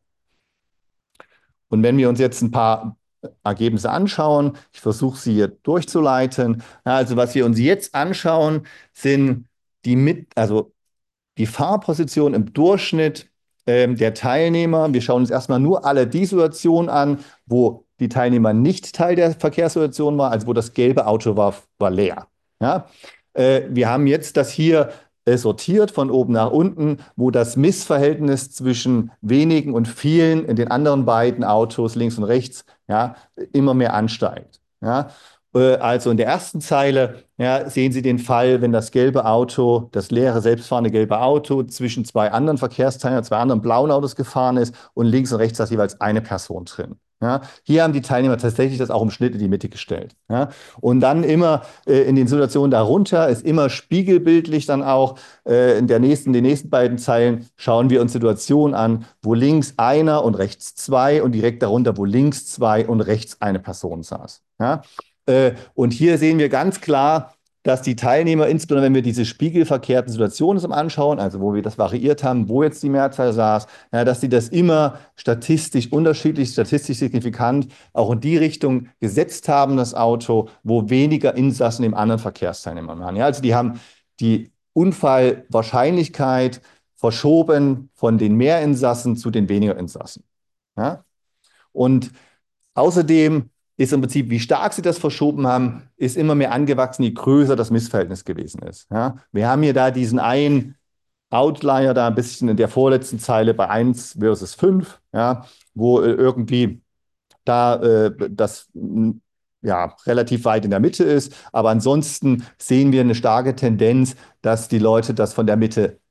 Speaker 2: Und wenn wir uns jetzt ein paar Ergebnisse anschauen, ich versuche sie hier durchzuleiten. Ja, also was wir uns jetzt anschauen, sind also die Fahrposition im Durchschnitt der Teilnehmer. Wir schauen uns erstmal nur alle die Situationen an, wo die Teilnehmer nicht Teil der Verkehrssituation waren, also wo das gelbe Auto war leer. Ja? Wir haben jetzt das hier sortiert von oben nach unten, wo das Missverhältnis zwischen wenigen und vielen in den anderen beiden Autos links und rechts, ja, immer mehr ansteigt. Ja? Also in der ersten Zeile, ja, sehen Sie den Fall, wenn das gelbe Auto, das leere, selbstfahrende gelbe Auto zwischen zwei anderen Verkehrsteilnehmern, zwei anderen blauen Autos gefahren ist und links und rechts saß jeweils eine Person drin. Ja, hier haben die Teilnehmer tatsächlich das auch im Schnitt in die Mitte gestellt. Ja, und dann immer in den Situationen darunter ist immer spiegelbildlich dann auch in den nächsten beiden Zeilen schauen wir uns Situationen an, wo links einer und rechts zwei und direkt darunter, wo links zwei und rechts eine Person saß. Ja, und hier sehen wir ganz klar, dass die Teilnehmer, insbesondere wenn wir diese spiegelverkehrten Situationen uns anschauen, also wo wir das variiert haben, wo jetzt die Mehrzahl saß, ja, dass sie das immer statistisch unterschiedlich, statistisch signifikant auch in die Richtung gesetzt haben, das Auto, wo weniger Insassen im anderen Verkehrsteilnehmer waren. Ja, also die haben die Unfallwahrscheinlichkeit verschoben von den Mehrinsassen zu den weniger Insassen. Ja? Und außerdem ist im Prinzip, wie stark sie das verschoben haben, ist immer mehr angewachsen, je größer das Missverhältnis gewesen ist. Ja? Wir haben hier da diesen einen Outlier da ein bisschen in der vorletzten Zeile bei 1 versus 5, ja, wo irgendwie da das ja, relativ weit in der Mitte ist. Aber ansonsten sehen wir eine starke Tendenz, dass die Leute das von der Mitte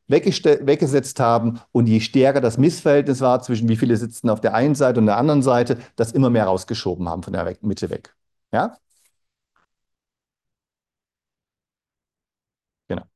Speaker 2: weggesetzt haben und je stärker das Missverhältnis war zwischen wie viele sitzen auf der einen Seite und der anderen Seite, das immer mehr rausgeschoben haben von der Mitte weg. Ja, genau.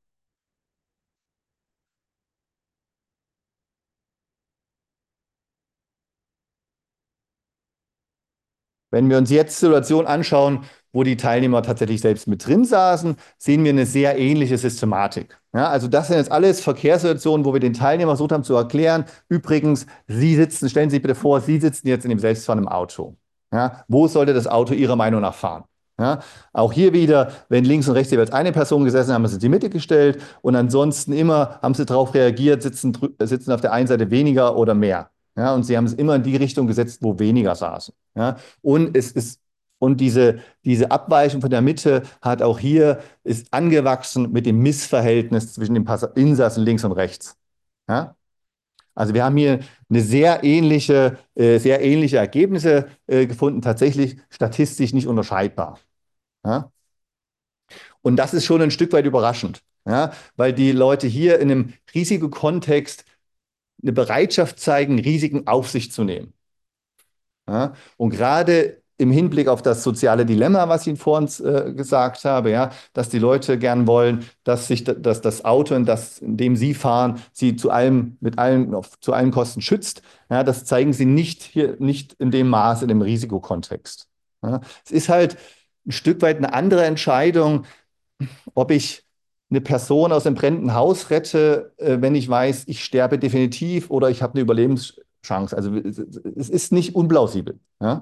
Speaker 2: Wenn wir uns jetzt die Situation anschauen, wo die Teilnehmer tatsächlich selbst mit drin saßen, sehen wir eine sehr ähnliche Systematik. Ja, also das sind jetzt alles Verkehrssituationen, wo wir den Teilnehmern versucht haben zu erklären, übrigens, Sie sitzen, stellen Sie sich bitte vor, Sie sitzen jetzt in dem selbstfahrenden Auto. Ja, wo sollte das Auto Ihrer Meinung nach fahren? Ja, auch hier wieder, wenn links und rechts jeweils eine Person gesessen haben, haben sie in die Mitte gestellt und ansonsten immer haben sie darauf reagiert, sitzen auf der einen Seite weniger oder mehr. Ja, und sie haben es immer in die Richtung gesetzt, wo weniger saßen. Ja, und es ist, und diese Abweichung von der Mitte hat auch hier, ist angewachsen mit dem Missverhältnis zwischen den Insassen links und rechts. Ja? Also wir haben hier eine sehr ähnliche Ergebnisse gefunden, tatsächlich statistisch nicht unterscheidbar. Ja? Und das ist schon ein Stück weit überraschend, ja? Weil die Leute hier in einem Risikokontext eine Bereitschaft zeigen, Risiken auf sich zu nehmen. Ja? Und gerade im Hinblick auf das soziale Dilemma, was ich Ihnen vorhin gesagt habe, ja, dass die Leute gern wollen, dass das Auto, in dem sie fahren, sie zu allen Kosten schützt, ja, das zeigen sie nicht in dem Maß, in dem Risikokontext. Ja? Es ist halt ein Stück weit eine andere Entscheidung, ob ich eine Person aus dem brennenden Haus rette, wenn ich weiß, ich sterbe definitiv oder ich habe eine Überlebenschance. Also es ist nicht unplausibel. Ja?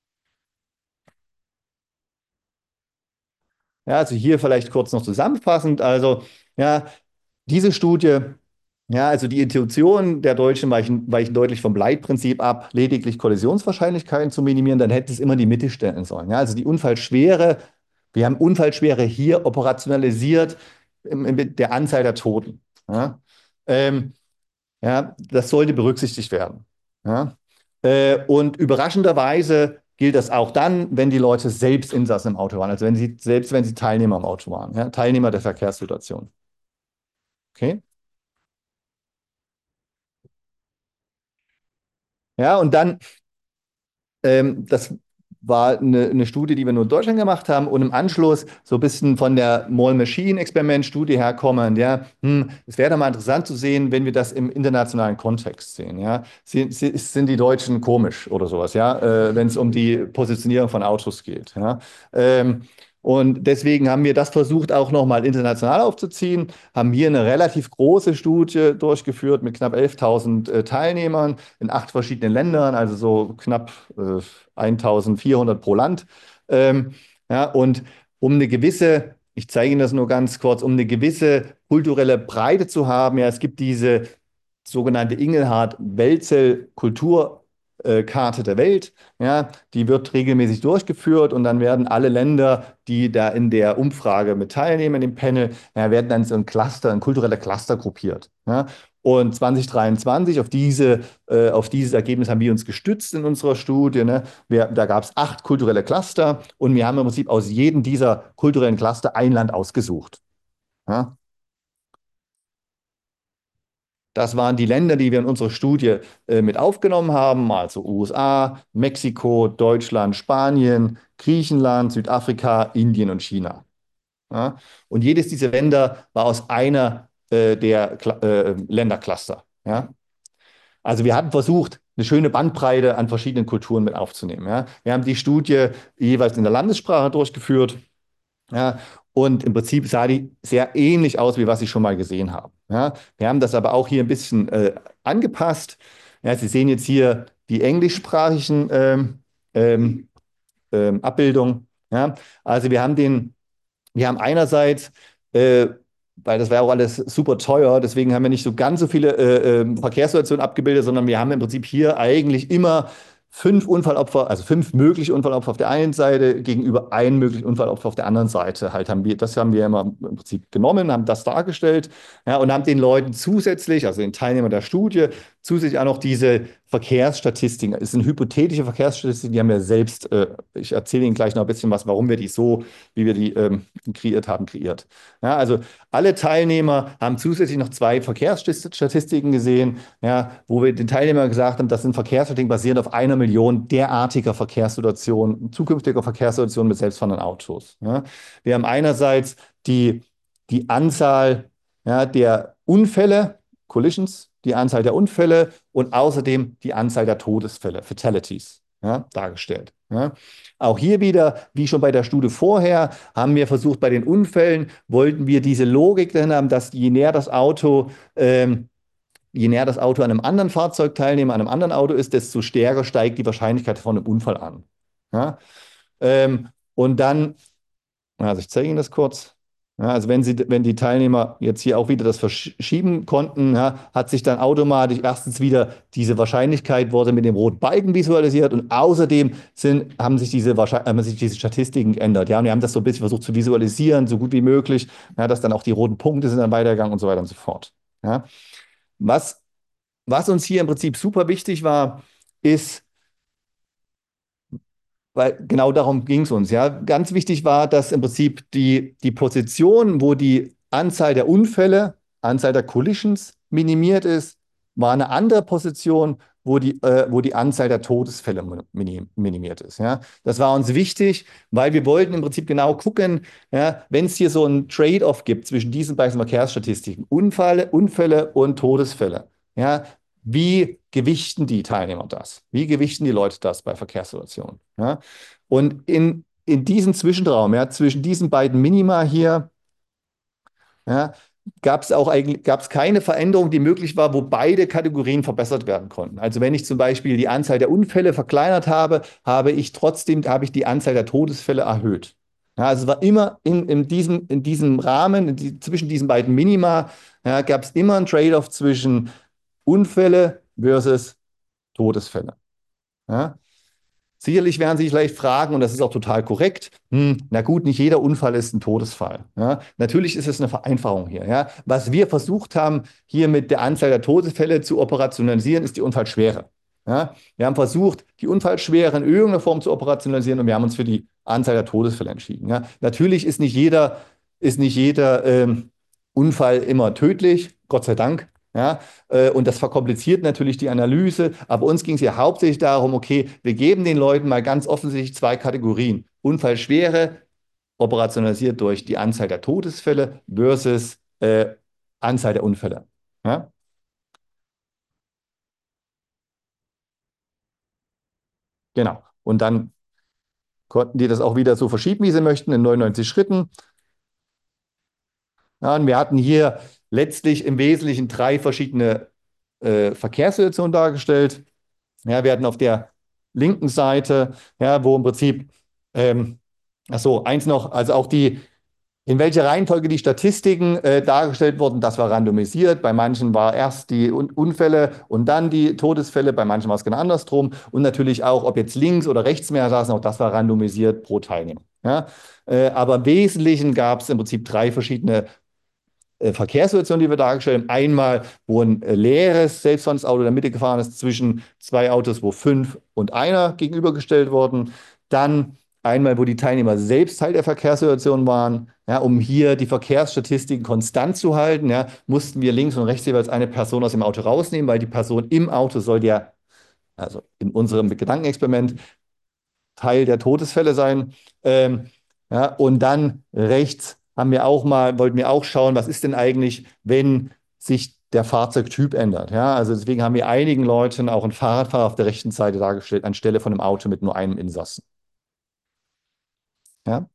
Speaker 2: Ja, also hier vielleicht kurz noch zusammenfassend. Also ja, diese Studie, ja, also die Intuition der Deutschen weichen deutlich vom Leitprinzip ab, lediglich Kollisionswahrscheinlichkeiten zu minimieren, dann hätte es immer die Mitte stellen sollen. Ja, also die Unfallschwere, wir haben Unfallschwere hier operationalisiert mit der Anzahl der Toten. Ja, ähm, ja, das sollte berücksichtigt werden. Ja, und überraschenderweise gilt das auch dann, wenn die Leute selbst Insassen im Auto waren, also wenn sie Teilnehmer im Auto waren, ja, Teilnehmer der Verkehrssituation. Okay? Ja, und dann das war eine Studie, die wir nur in Deutschland gemacht haben und im Anschluss so ein bisschen von der Mall-Machine-Experiment-Studie herkommen. Ja, es wäre doch mal interessant zu sehen, wenn wir das im internationalen Kontext sehen. Ja, sind die Deutschen komisch oder sowas, ja, wenn es um die Positionierung von Autos geht. Ja, und deswegen haben wir das versucht, auch nochmal international aufzuziehen, haben hier eine relativ große Studie durchgeführt mit knapp 11.000 Teilnehmern in 8 verschiedenen Ländern, also so knapp 1.400 pro Land. Ja, und um eine gewisse, ich zeige Ihnen das nur ganz kurz, um eine gewisse kulturelle Breite zu haben, ja, es gibt diese sogenannte Ingelhard-Welzel-Kulturkarte der Welt. Ja, die wird regelmäßig durchgeführt und dann werden alle Länder, die da in der Umfrage mit teilnehmen, im Panel, ja, werden dann so ein kultureller Cluster gruppiert. Ja. Und 2023, auf dieses Ergebnis haben wir uns gestützt in unserer Studie. Ne? Da gab es 8 kulturelle Cluster und wir haben im Prinzip aus jedem dieser kulturellen Cluster ein Land ausgesucht. Ja? Das waren die Länder, die wir in unserer Studie mit aufgenommen haben, also USA, Mexiko, Deutschland, Spanien, Griechenland, Südafrika, Indien und China. Ja? Und jedes dieser Länder war aus einer der Ländercluster. Ja? Also wir hatten versucht, eine schöne Bandbreite an verschiedenen Kulturen mit aufzunehmen. Ja? Wir haben die Studie jeweils in der Landessprache durchgeführt. Ja, und im Prinzip sah die sehr ähnlich aus, wie was Sie schon mal gesehen haben. Ja, wir haben das aber auch hier ein bisschen angepasst. Ja, Sie sehen jetzt hier die englischsprachigen ähm, Abbildungen. Ja, also wir haben einerseits, weil das wäre auch alles super teuer, deswegen haben wir nicht so ganz so viele Verkehrssituationen abgebildet, sondern wir haben im Prinzip hier eigentlich immer 5 Unfallopfer, also 5 mögliche Unfallopfer auf der einen Seite gegenüber einem möglichen Unfallopfer auf der anderen Seite. Das haben wir immer im Prinzip genommen, haben das dargestellt, ja, und haben den Leuten zusätzlich, also den Teilnehmern der Studie, zusätzlich auch noch diese Verkehrsstatistiken. Es sind hypothetische Verkehrsstatistiken, die haben wir selbst, ich erzähle Ihnen gleich noch ein bisschen was, warum wir die so, wie wir die kreiert haben, kreiert. Ja, also alle Teilnehmer haben zusätzlich noch zwei Verkehrsstatistiken gesehen, ja, wo wir den Teilnehmern gesagt haben, das sind Verkehrsstatistiken basierend auf 1 Million derartiger Verkehrssituationen, zukünftiger Verkehrssituationen mit selbstfahrenden Autos. Ja. Wir haben einerseits die Anzahl, ja, der Unfälle, Collisions, die Anzahl der Unfälle und außerdem die Anzahl der Todesfälle, Fatalities, ja, dargestellt. Ja. Auch hier wieder, wie schon bei der Studie vorher, haben wir versucht, bei den Unfällen wollten wir diese Logik drin haben, dass je näher das Auto an einem anderen Fahrzeugteilnehmer, an einem anderen Auto ist, desto stärker steigt die Wahrscheinlichkeit von einem Unfall an. Ja. Und dann, also ich zeige Ihnen das kurz. Ja, also wenn die Teilnehmer jetzt hier auch wieder das verschieben konnten, ja, hat sich dann automatisch erstens wieder diese Wahrscheinlichkeit wurde mit dem roten Balken visualisiert und außerdem haben sich diese Statistiken geändert. Ja, und wir haben das so ein bisschen versucht zu visualisieren, so gut wie möglich, ja, dass dann auch die roten Punkte sind dann weitergegangen und so weiter und so fort. Ja. Was, was uns hier im Prinzip super wichtig war, ist, weil genau darum ging es uns. Ja. Ganz wichtig war, dass im Prinzip die Position, wo die Anzahl der Unfälle, Anzahl der Collisions minimiert ist, war eine andere Position, wo die Anzahl der Todesfälle minimiert ist. Ja. Das war uns wichtig, weil wir wollten im Prinzip genau gucken, ja, wenn es hier so einen Trade-off gibt zwischen diesen beiden Verkehrsstatistiken, Unfälle und Todesfälle. Ja, wie gewichten die Teilnehmer das? Wie gewichten die Leute das bei Verkehrssituationen? Ja? Und in diesem Zwischenraum, ja, zwischen diesen beiden Minima hier, ja, gab es keine Veränderung, die möglich war, wo beide Kategorien verbessert werden konnten. Also wenn ich zum Beispiel die Anzahl der Unfälle verkleinert habe, habe ich die Anzahl der Todesfälle erhöht. Ja, also es war immer in diesem Rahmen, zwischen diesen beiden Minima, ja, gab es immer einen Trade-off zwischen Unfälle versus Todesfälle. Ja? Sicherlich werden Sie sich vielleicht fragen, und das ist auch total korrekt, na gut, nicht jeder Unfall ist ein Todesfall. Ja? Natürlich ist es eine Vereinfachung hier. Ja? Was wir versucht haben, hier mit der Anzahl der Todesfälle zu operationalisieren, ist die Unfallschwere. Ja? Wir haben versucht, die Unfallschwere in irgendeiner Form zu operationalisieren und wir haben uns für die Anzahl der Todesfälle entschieden. Ja? Natürlich ist nicht jeder Unfall immer tödlich, Gott sei Dank. Ja, und das verkompliziert natürlich die Analyse. Aber uns ging es ja hauptsächlich darum, okay, wir geben den Leuten mal ganz offensichtlich zwei Kategorien. Unfallschwere, operationalisiert durch die Anzahl der Todesfälle versus Anzahl der Unfälle. Ja? Genau. Und dann konnten die das auch wieder so verschieben, wie sie möchten, in 99 Schritten. Ja, und wir hatten hier letztlich im Wesentlichen drei verschiedene Verkehrssituationen dargestellt. Ja, wir hatten auf der linken Seite, ja, wo im Prinzip, ach so, eins noch, also auch in welcher Reihenfolge die Statistiken dargestellt wurden, das war randomisiert. Bei manchen war erst die Unfälle und dann die Todesfälle, bei manchen war es genau andersrum. Und natürlich auch, ob jetzt links oder rechts mehr saßen, auch das war randomisiert pro Teilnehmer. Ja? Aber im Wesentlichen gab es im Prinzip drei verschiedene Verkehrssituation, die wir dargestellt haben. Einmal, wo ein leeres selbstfahrendes Auto in der Mitte gefahren ist, zwischen zwei Autos, wo 5 und einer gegenübergestellt wurden. Dann einmal, wo die Teilnehmer selbst Teil der Verkehrssituation waren. Ja, um hier die Verkehrsstatistiken konstant zu halten, ja, mussten wir links und rechts jeweils eine Person aus dem Auto rausnehmen, weil die Person im Auto soll ja, also in unserem Gedankenexperiment, Teil der Todesfälle sein. Ja, und dann rechts wollten wir auch schauen, was ist denn eigentlich, wenn sich der Fahrzeugtyp ändert. Ja, also deswegen haben wir einigen Leuten auch einen Fahrradfahrer auf der rechten Seite dargestellt, anstelle von einem Auto mit nur einem Insassen. Ja.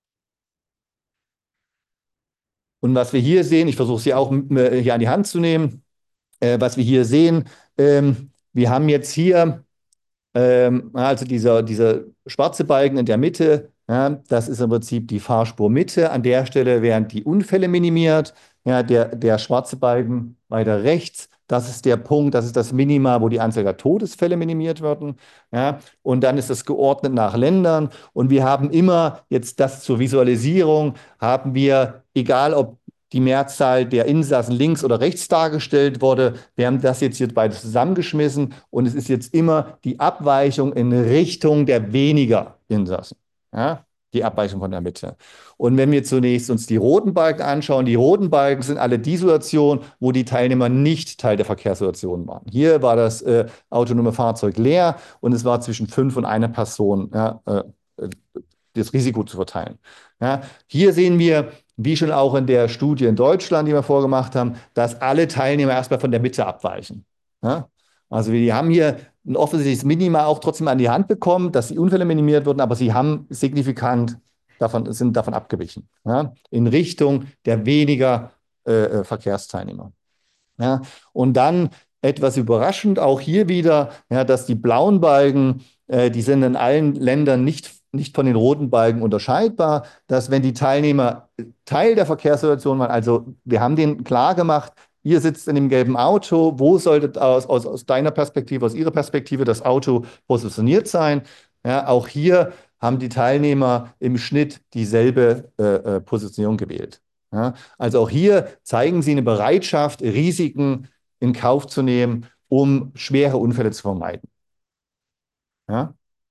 Speaker 2: Und was wir hier sehen, ich versuche sie auch hier an die Hand zu nehmen, was wir hier sehen, wir haben jetzt hier also dieser schwarze Balken in der Mitte, ja, das ist im Prinzip die Fahrspurmitte. An der Stelle werden die Unfälle minimiert. Ja, der schwarze Balken weiter rechts, das ist der Punkt, das ist das Minima, wo die Anzahl der Todesfälle minimiert werden. Ja, und dann ist es geordnet nach Ländern. Und wir haben immer jetzt das zur Visualisierung, haben wir, egal ob die Mehrzahl der Insassen links oder rechts dargestellt wurde. Wir haben das jetzt hier beides zusammengeschmissen und es ist jetzt immer die Abweichung in Richtung der weniger Insassen. Ja? Die Abweichung von der Mitte. Und wenn wir zunächst uns die roten Balken anschauen, die roten Balken sind alle die Situationen, wo die Teilnehmer nicht Teil der Verkehrssituation waren. Hier war das autonome Fahrzeug leer und es war zwischen 5 und einer Person, ja, das Risiko zu verteilen. Ja, hier sehen wir, wie schon auch in der Studie in Deutschland, die wir vorgemacht haben, dass alle Teilnehmer erstmal von der Mitte abweichen. Ja? Also wir haben hier ein offensichtliches Minima auch trotzdem an die Hand bekommen, dass die Unfälle minimiert wurden, aber sie haben signifikant sind davon abgewichen, ja? In Richtung der weniger Verkehrsteilnehmer. Ja? Und dann etwas überraschend auch hier wieder, ja, dass die blauen Balken, die sind in allen Ländern nicht von den roten Balken unterscheidbar, dass wenn die Teilnehmer Teil der Verkehrssituation waren, also wir haben denen klar gemacht, ihr sitzt in dem gelben Auto, wo sollte aus deiner Perspektive, aus ihrer Perspektive das Auto positioniert sein? Ja, auch hier haben die Teilnehmer im Schnitt dieselbe Positionierung gewählt. Ja, also auch hier zeigen sie eine Bereitschaft, Risiken in Kauf zu nehmen, um schwere Unfälle zu vermeiden. Ja?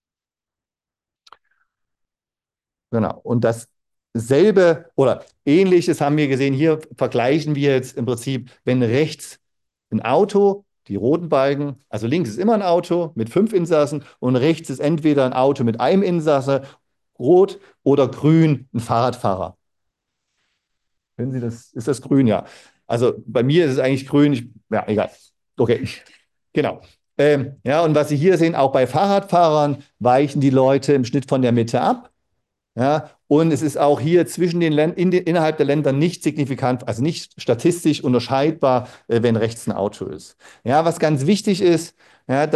Speaker 2: Genau. Und dasselbe oder Ähnliches haben wir gesehen. Hier vergleichen wir jetzt im Prinzip, wenn rechts ein Auto, die roten Balken, also links ist immer ein Auto mit 5 Insassen und rechts ist entweder ein Auto mit einem Insasse, rot oder grün, ein Fahrradfahrer. Können Sie das? Ist das grün? Ja. Also bei mir ist es eigentlich grün. Ja, egal. Okay. Genau. Ja, und was Sie hier sehen, auch bei Fahrradfahrern weichen die Leute im Schnitt von der Mitte ab. Ja, und es ist auch hier zwischen innerhalb der Länder nicht signifikant, also nicht statistisch unterscheidbar, wenn rechts ein Auto ist. Ja, was ganz wichtig ist, ja,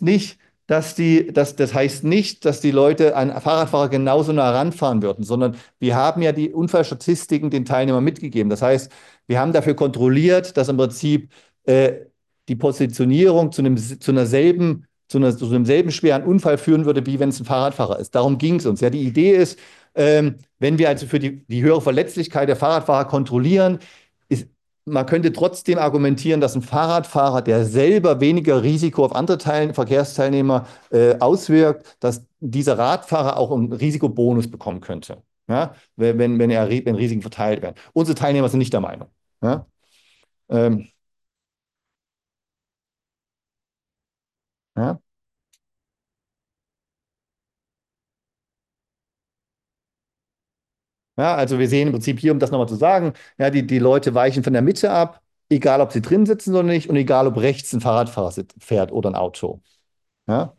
Speaker 2: das heißt nicht, dass die Leute an Fahrradfahrer genauso nah ranfahren würden, sondern wir haben ja die Unfallstatistiken den Teilnehmern mitgegeben. Das heißt, wir haben dafür kontrolliert, dass im Prinzip die Positionierung zu einem selben schweren Unfall führen würde, wie wenn es ein Fahrradfahrer ist. Darum ging es uns. Ja, die Idee ist, wenn wir also für die höhere Verletzlichkeit der Fahrradfahrer kontrollieren, man könnte trotzdem argumentieren, dass ein Fahrradfahrer, der selber weniger Risiko auf andere Verkehrsteilnehmer auswirkt, dass dieser Radfahrer auch einen Risikobonus bekommen könnte, ja? Wenn Risiken verteilt werden. Unsere Teilnehmer sind nicht der Meinung. Ja? Ähm, ja? Ja, also wir sehen im Prinzip hier, um das nochmal zu sagen, ja, die Leute weichen von der Mitte ab, egal ob sie drin sitzen oder nicht und egal ob rechts ein Fahrradfahrer fährt oder ein Auto. Ja?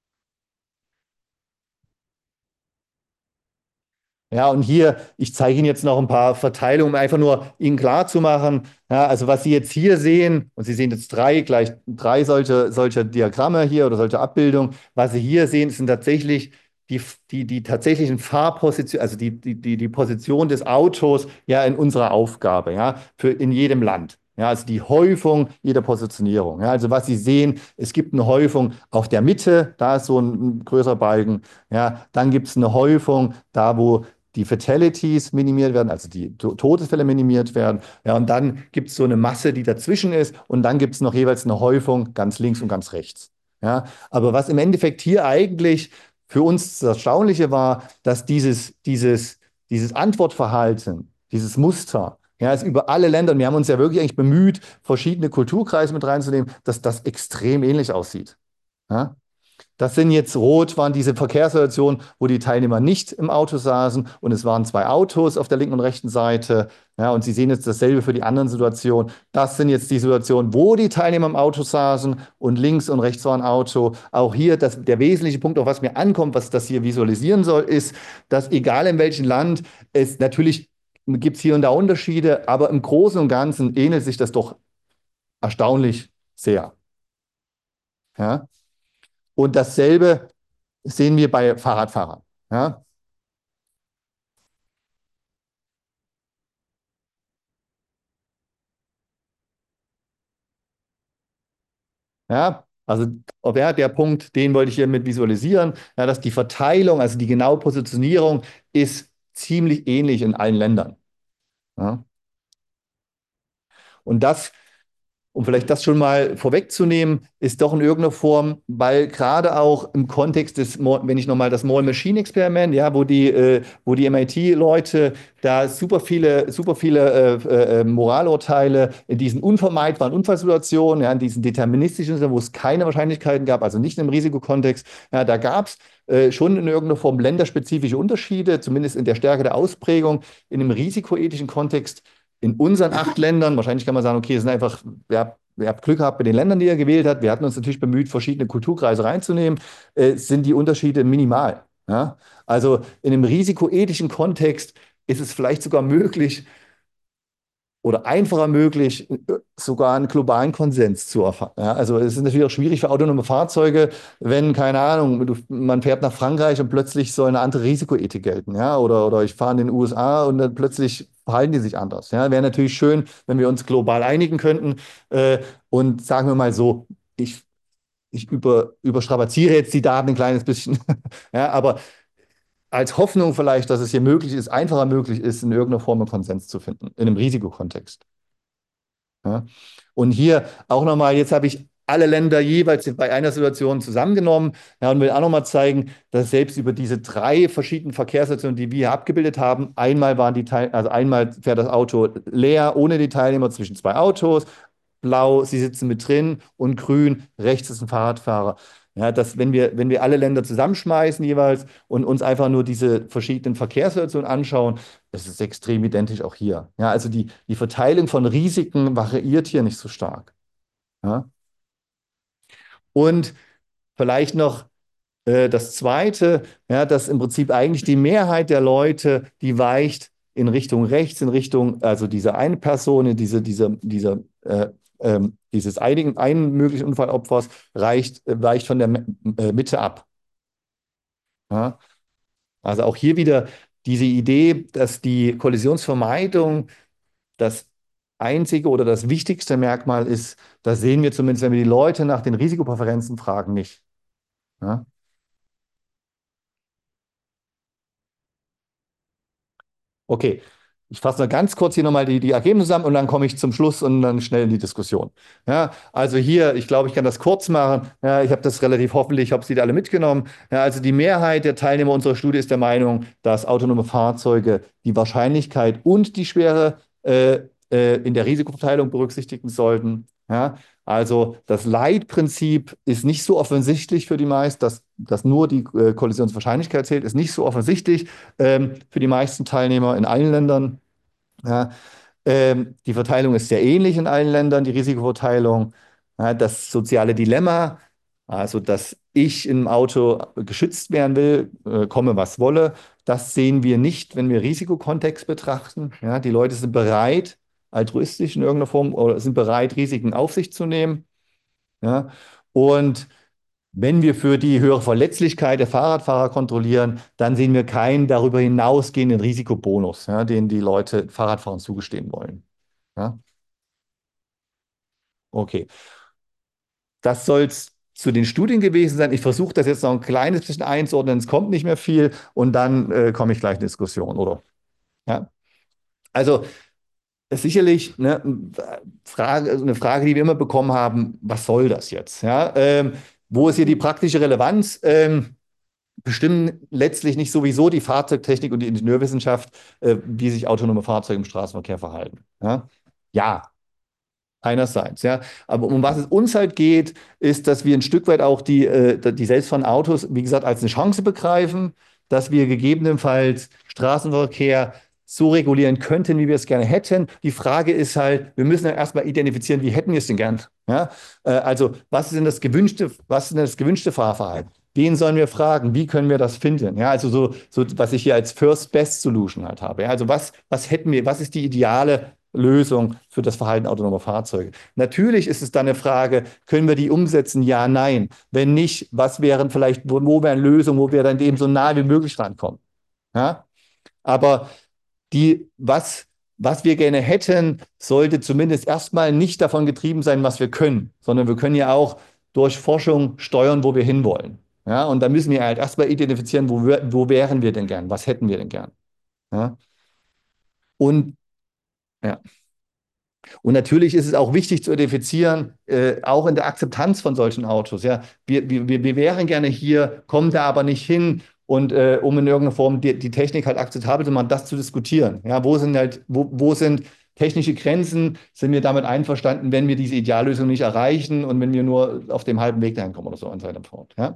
Speaker 2: Ja, und hier, ich zeige Ihnen jetzt noch ein paar Verteilungen, um einfach nur Ihnen klar zu machen, ja, also was Sie jetzt hier sehen, und Sie sehen jetzt gleich drei solche Diagramme hier oder solche Abbildungen, was Sie hier sehen, sind tatsächlich die tatsächlichen Fahrposition, also die Position des Autos ja in unserer Aufgabe, ja, in jedem Land. Ja, also die Häufung jeder Positionierung. Ja, also was Sie sehen, es gibt eine Häufung auf der Mitte, da ist so ein größerer Balken. Ja, dann gibt es eine Häufung da, wo die Fatalities minimiert werden, also die Todesfälle minimiert werden. Ja, und dann gibt es so eine Masse, die dazwischen ist. Und dann gibt es noch jeweils eine Häufung ganz links und ganz rechts. Ja, aber was im Endeffekt hier eigentlich für uns das Erstaunliche war, dass dieses Antwortverhalten, dieses Muster, ja, ist über alle Länder, und wir haben uns ja wirklich eigentlich bemüht, verschiedene Kulturkreise mit reinzunehmen, dass das extrem ähnlich aussieht. Ja? Das sind jetzt rot, waren diese Verkehrssituationen, wo die Teilnehmer nicht im Auto saßen und es waren 2 Autos auf der linken und rechten Seite. Ja, und Sie sehen jetzt dasselbe für die anderen Situationen. Das sind jetzt die Situationen, wo die Teilnehmer im Auto saßen und links und rechts war ein Auto. Auch hier, der wesentliche Punkt, auf was mir ankommt, was das hier visualisieren soll, ist, dass egal in welchem Land, es natürlich gibt es hier und da Unterschiede, aber im Großen und Ganzen ähnelt sich das doch erstaunlich sehr. Ja? Und dasselbe sehen wir bei Fahrradfahrern. Ja, ja, also der Punkt, den wollte ich hiermit visualisieren, ja, dass die Verteilung, also die genaue Positionierung ist ziemlich ähnlich in allen Ländern. Ja. Und das, um vielleicht das schon mal vorwegzunehmen, ist doch in irgendeiner Form, weil gerade auch im Kontext des, wenn ich nochmal das Mall-Machine-Experiment, ja, wo die MIT-Leute da super viele Moralurteile in diesen unvermeidbaren Unfallsituationen, ja, in diesen deterministischen, wo es keine Wahrscheinlichkeiten gab, also nicht im Risikokontext, ja, da gab es schon in irgendeiner Form länderspezifische Unterschiede, zumindest in der Stärke der Ausprägung. In einem risikoethischen Kontext in unseren 8 Ländern, wahrscheinlich kann man sagen, okay, es sind einfach, ihr habt Glück gehabt bei den Ländern, die ihr gewählt habt. Wir hatten uns natürlich bemüht, verschiedene Kulturkreise reinzunehmen, sind die Unterschiede minimal. Ja? Also in einem risikoethischen Kontext ist es vielleicht sogar möglich, oder einfacher möglich, sogar einen globalen Konsens zu erfahren. Ja, also es ist natürlich auch schwierig für autonome Fahrzeuge, wenn, keine Ahnung, man fährt nach Frankreich und plötzlich soll eine andere Risikoethik gelten. Ja? Oder ich fahre in den USA und dann plötzlich verhalten die sich anders. Ja? Wäre natürlich schön, wenn wir uns global einigen könnten. Und sagen wir mal so, ich überstrapaziere jetzt die Daten ein kleines bisschen. Ja, aber als Hoffnung vielleicht, dass es hier möglich ist, einfacher möglich ist, in irgendeiner Form einen Konsens zu finden, in einem Risikokontext. Ja. Und hier auch nochmal, jetzt habe ich alle Länder jeweils bei einer Situation zusammengenommen, ja, und will auch nochmal zeigen, dass selbst über diese 3 verschiedenen Verkehrssituationen, die wir hier abgebildet haben, also einmal fährt das Auto leer, ohne die Teilnehmer zwischen 2 Autos, blau, sie sitzen mit drin und grün, rechts ist ein Fahrradfahrer. Ja, dass wenn wir alle Länder zusammenschmeißen jeweils und uns einfach nur diese verschiedenen Verkehrssituationen anschauen, das ist extrem identisch auch hier. Ja, also die Verteilung von Risiken variiert hier nicht so stark. Ja. Und vielleicht noch das Zweite, ja, dass im Prinzip eigentlich die Mehrheit der Leute, die weicht in Richtung rechts, in Richtung, also diese eine Person, dieses einen möglichen Unfallopfers, weicht von der Mitte ab. Ja. Also auch hier wieder diese Idee, dass die Kollisionsvermeidung das einzige oder das wichtigste Merkmal ist, das sehen wir zumindest, wenn wir die Leute nach den Risikopräferenzen fragen, nicht. Ja? Okay, ich fasse noch ganz kurz hier nochmal die Ergebnisse zusammen und dann komme ich zum Schluss und dann schnell in die Diskussion. Ja, also hier, ich glaube, ich kann das kurz machen. Ja, ich habe das relativ hoffentlich, ich habe Sie da alle mitgenommen. Ja, also die Mehrheit der Teilnehmer unserer Studie ist der Meinung, dass autonome Fahrzeuge die Wahrscheinlichkeit und die Schwere in der Risikoverteilung berücksichtigen sollten. Ja, also das Leitprinzip ist nicht so offensichtlich für die meisten, dass nur die Kollisionswahrscheinlichkeit zählt, ist nicht so offensichtlich für die meisten Teilnehmer in allen Ländern. Ja, die Verteilung ist sehr ähnlich in allen Ländern, die Risikoverteilung. Ja, das soziale Dilemma, also dass ich im Auto geschützt werden will, komme was wolle, das sehen wir nicht, wenn wir Risikokontext betrachten. Ja, die Leute sind bereit, altruistisch in irgendeiner Form, oder sind bereit, Risiken auf sich zu nehmen. Ja, und wenn wir für die höhere Verletzlichkeit der Fahrradfahrer kontrollieren, dann sehen wir keinen darüber hinausgehenden Risikobonus, ja, den die Leute Fahrradfahrern zugestehen wollen. Ja? Okay, das soll es zu den Studien gewesen sein. Ich versuche das jetzt noch ein kleines bisschen einzuordnen. Es kommt nicht mehr viel und dann komme ich gleich in die Diskussion, oder? Ja? Also sicherlich also eine Frage, die wir immer bekommen haben, was soll das jetzt? Ja? Wo ist hier die praktische Relevanz? Bestimmen letztlich nicht sowieso die Fahrzeugtechnik und die Ingenieurwissenschaft, wie sich autonome Fahrzeuge im Straßenverkehr verhalten. Ja, ja, einerseits, ja. Aber um was es uns halt geht, ist, dass wir ein Stück weit auch die selbstfahrenden Autos, wie gesagt, als eine Chance begreifen, dass wir gegebenenfalls Straßenverkehr so regulieren könnten, wie wir es gerne hätten. Die Frage ist halt, wir müssen ja erstmal identifizieren, wie hätten wir es denn gern? Ja? Also, was ist denn das gewünschte Fahrverhalten? Wen sollen wir fragen? Wie können wir das finden? Ja, also was ich hier als First Best Solution halt habe. Ja, also was hätten wir, was ist die ideale Lösung für das Verhalten autonomer Fahrzeuge? Natürlich ist es dann eine Frage, können wir die umsetzen? Ja, nein. Wenn nicht, was wären vielleicht, wo wären Lösungen, wo wir dann eben so nah wie möglich rankommen? Ja? Aber was wir gerne hätten, sollte zumindest erstmal nicht davon getrieben sein, was wir können, sondern wir können ja auch durch Forschung steuern, wo wir hinwollen. Ja, und da müssen wir halt erstmal identifizieren, wo wären wir denn gern, was hätten wir denn gern. Ja, und ja. Und natürlich ist es auch wichtig zu identifizieren, auch in der Akzeptanz von solchen Autos. Ja, wir wären gerne hier, kommen da aber nicht hin. Und um in irgendeiner Form die Technik halt akzeptabel zu machen, das zu diskutieren. Ja, wo sind technische Grenzen? Sind wir damit einverstanden, wenn wir diese Ideallösung nicht erreichen und wenn wir nur auf dem halben Weg dahin kommen oder so und so weiter und fort. Ja?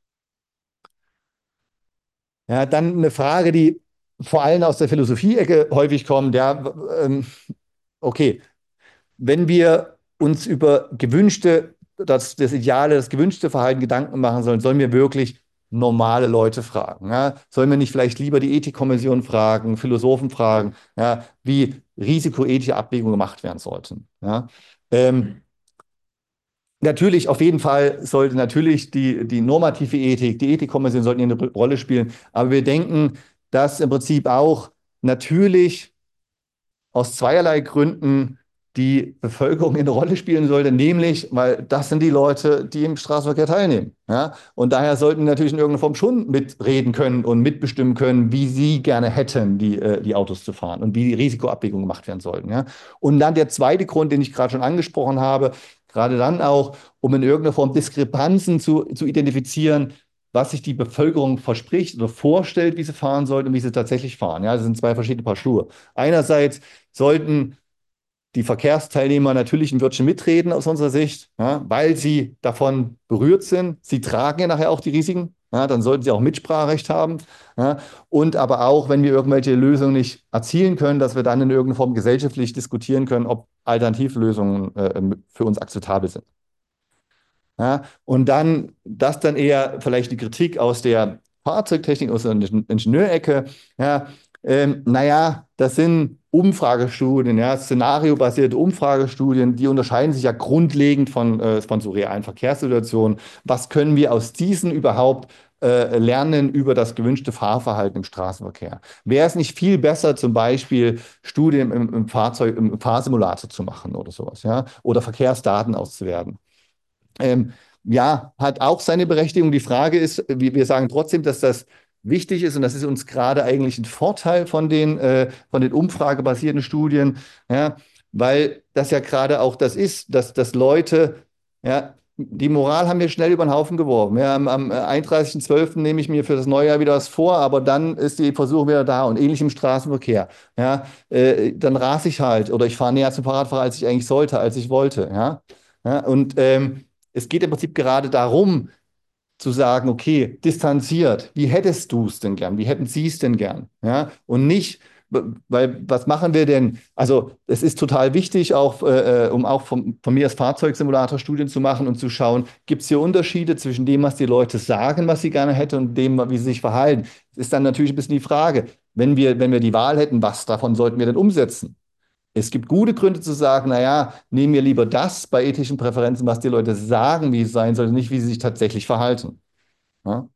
Speaker 2: Ja, dann eine Frage, die vor allem aus der Philosophie-Ecke häufig kommt. Ja, okay, wenn wir uns über das Ideale, das gewünschte Verhalten Gedanken machen sollen, sollen wir wirklich normale Leute fragen. Ja? Sollen wir nicht vielleicht lieber die Ethikkommission fragen, Philosophen fragen, ja, wie risikoethische Abwägungen gemacht werden sollten. Ja? Natürlich, auf jeden Fall sollte natürlich die normative Ethik, die Ethikkommission sollten hier eine Rolle spielen. Aber wir denken, dass im Prinzip auch natürlich aus zweierlei Gründen die Bevölkerung eine Rolle spielen sollte, nämlich, weil das sind die Leute, die im Straßenverkehr teilnehmen. Ja? Und daher sollten die natürlich in irgendeiner Form schon mitreden können und mitbestimmen können, wie sie gerne hätten, die Autos zu fahren und wie die Risikoabwägungen gemacht werden sollten. Ja? Und dann der zweite Grund, den ich gerade schon angesprochen habe, gerade dann auch, um in irgendeiner Form Diskrepanzen zu identifizieren, was sich die Bevölkerung verspricht oder vorstellt, wie sie fahren sollte und wie sie tatsächlich fahren. Ja, das sind zwei verschiedene Paar Schuhe. Einerseits sollten die Verkehrsteilnehmer natürlich ein Wörtchen mitreden aus unserer Sicht, ja, weil sie davon berührt sind. Sie tragen ja nachher auch die Risiken. Ja, dann sollten sie auch Mitspracherecht haben. Ja, und aber auch, wenn wir irgendwelche Lösungen nicht erzielen können, dass wir dann in irgendeiner Form gesellschaftlich diskutieren können, ob Alternativlösungen für uns akzeptabel sind. Ja, und dann, das dann eher vielleicht die Kritik aus der Fahrzeugtechnik, aus der Ingenieurecke. Ja, naja, das sind Umfragestudien, ja, szenariobasierte Umfragestudien, die unterscheiden sich ja grundlegend von so realen Verkehrssituationen. Was können wir aus diesen überhaupt lernen über das gewünschte Fahrverhalten im Straßenverkehr? Wäre es nicht viel besser, zum Beispiel Studien im Fahrsimulator zu machen oder sowas, ja, oder Verkehrsdaten auszuwerten? Ähm, ja, hat auch seine Berechtigung. Die Frage ist, wir sagen trotzdem, dass das wichtig ist und das ist uns gerade eigentlich ein Vorteil von den umfragebasierten Studien, ja, weil das ja gerade auch das ist, dass Leute, ja, die Moral haben wir schnell über den Haufen geworfen. Ja, am 31.12. nehme ich mir für das neue Jahr wieder was vor, aber dann ist die Versuchung wieder da und ähnlich im Straßenverkehr. Ja, dann rase ich halt oder ich fahre näher zum Fahrradfahrer, als ich eigentlich sollte, als ich wollte. Ja, ja und es geht im Prinzip gerade darum, zu sagen, okay, distanziert, wie hättest du es denn gern? Wie hätten Sie es denn gern? Ja? Und nicht, weil was machen wir denn? Also es ist total wichtig, auch, um auch von mir als Fahrzeugsimulator Studien zu machen und zu schauen, gibt es hier Unterschiede zwischen dem, was die Leute sagen, was sie gerne hätten und dem, wie sie sich verhalten. Das ist dann natürlich ein bisschen die Frage, wenn wir die Wahl hätten, was davon sollten wir denn umsetzen? Es gibt gute Gründe zu sagen, naja, nehmen wir lieber das bei ethischen Präferenzen, was die Leute sagen, wie es sein soll, nicht wie sie sich tatsächlich verhalten. Ja?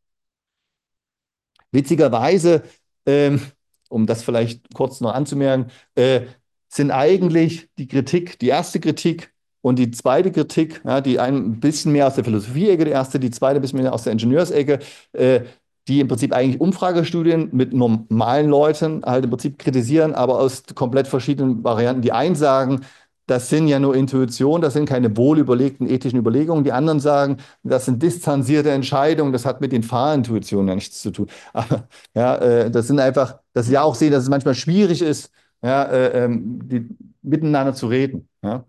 Speaker 2: Witzigerweise, ähm, um das vielleicht kurz noch anzumerken, sind eigentlich die erste Kritik und die zweite Kritik, ja, die ein bisschen mehr aus der Philosophie-Ecke, die erste, die zweite ein bisschen mehr aus der Ingenieursecke, die im Prinzip eigentlich Umfragestudien mit normalen Leuten halt im Prinzip kritisieren, aber aus komplett verschiedenen Varianten. Die einen sagen, das sind ja nur Intuitionen, das sind keine wohlüberlegten ethischen Überlegungen. Die anderen sagen, das sind distanzierte Entscheidungen, das hat mit den Fahrintuitionen ja nichts zu tun. Aber, ja, das sind einfach, dass sie ja auch sehen, dass es manchmal schwierig ist, ja, miteinander zu reden. Ja.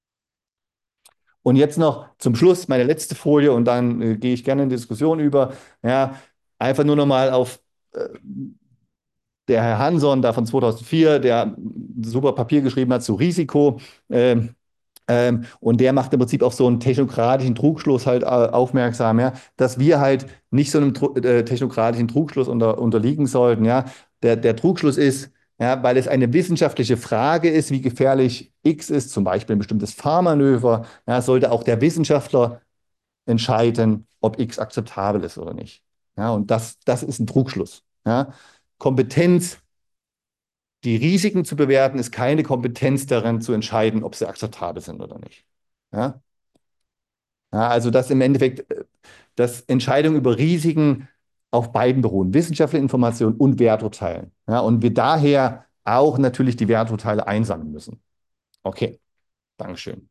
Speaker 2: Und jetzt noch zum Schluss meine letzte Folie und dann gehe ich gerne in die Diskussion über. Ja, einfach nur noch mal auf der Herr Hanson da von 2004, der ein super Papier geschrieben hat zu Risiko. Ähm, und der macht im Prinzip auf so einen technokratischen Trugschluss halt aufmerksam, ja, dass wir halt nicht so einem technokratischen Trugschluss unterliegen sollten. Ja. Der Trugschluss ist, ja, weil es eine wissenschaftliche Frage ist, wie gefährlich X ist, zum Beispiel ein bestimmtes Fahrmanöver, ja, sollte auch der Wissenschaftler entscheiden, ob X akzeptabel ist oder nicht. Ja, und das ist ein Trugschluss. Ja. Kompetenz, die Risiken zu bewerten, ist keine Kompetenz darin zu entscheiden, ob sie akzeptabel sind oder nicht. Ja? Ja, also dass im Endeffekt, dass Entscheidungen über Risiken auf beiden beruhen, wissenschaftliche Information und Werturteilen. Ja? Und wir daher auch natürlich die Werturteile einsammeln müssen. Okay. Dankeschön.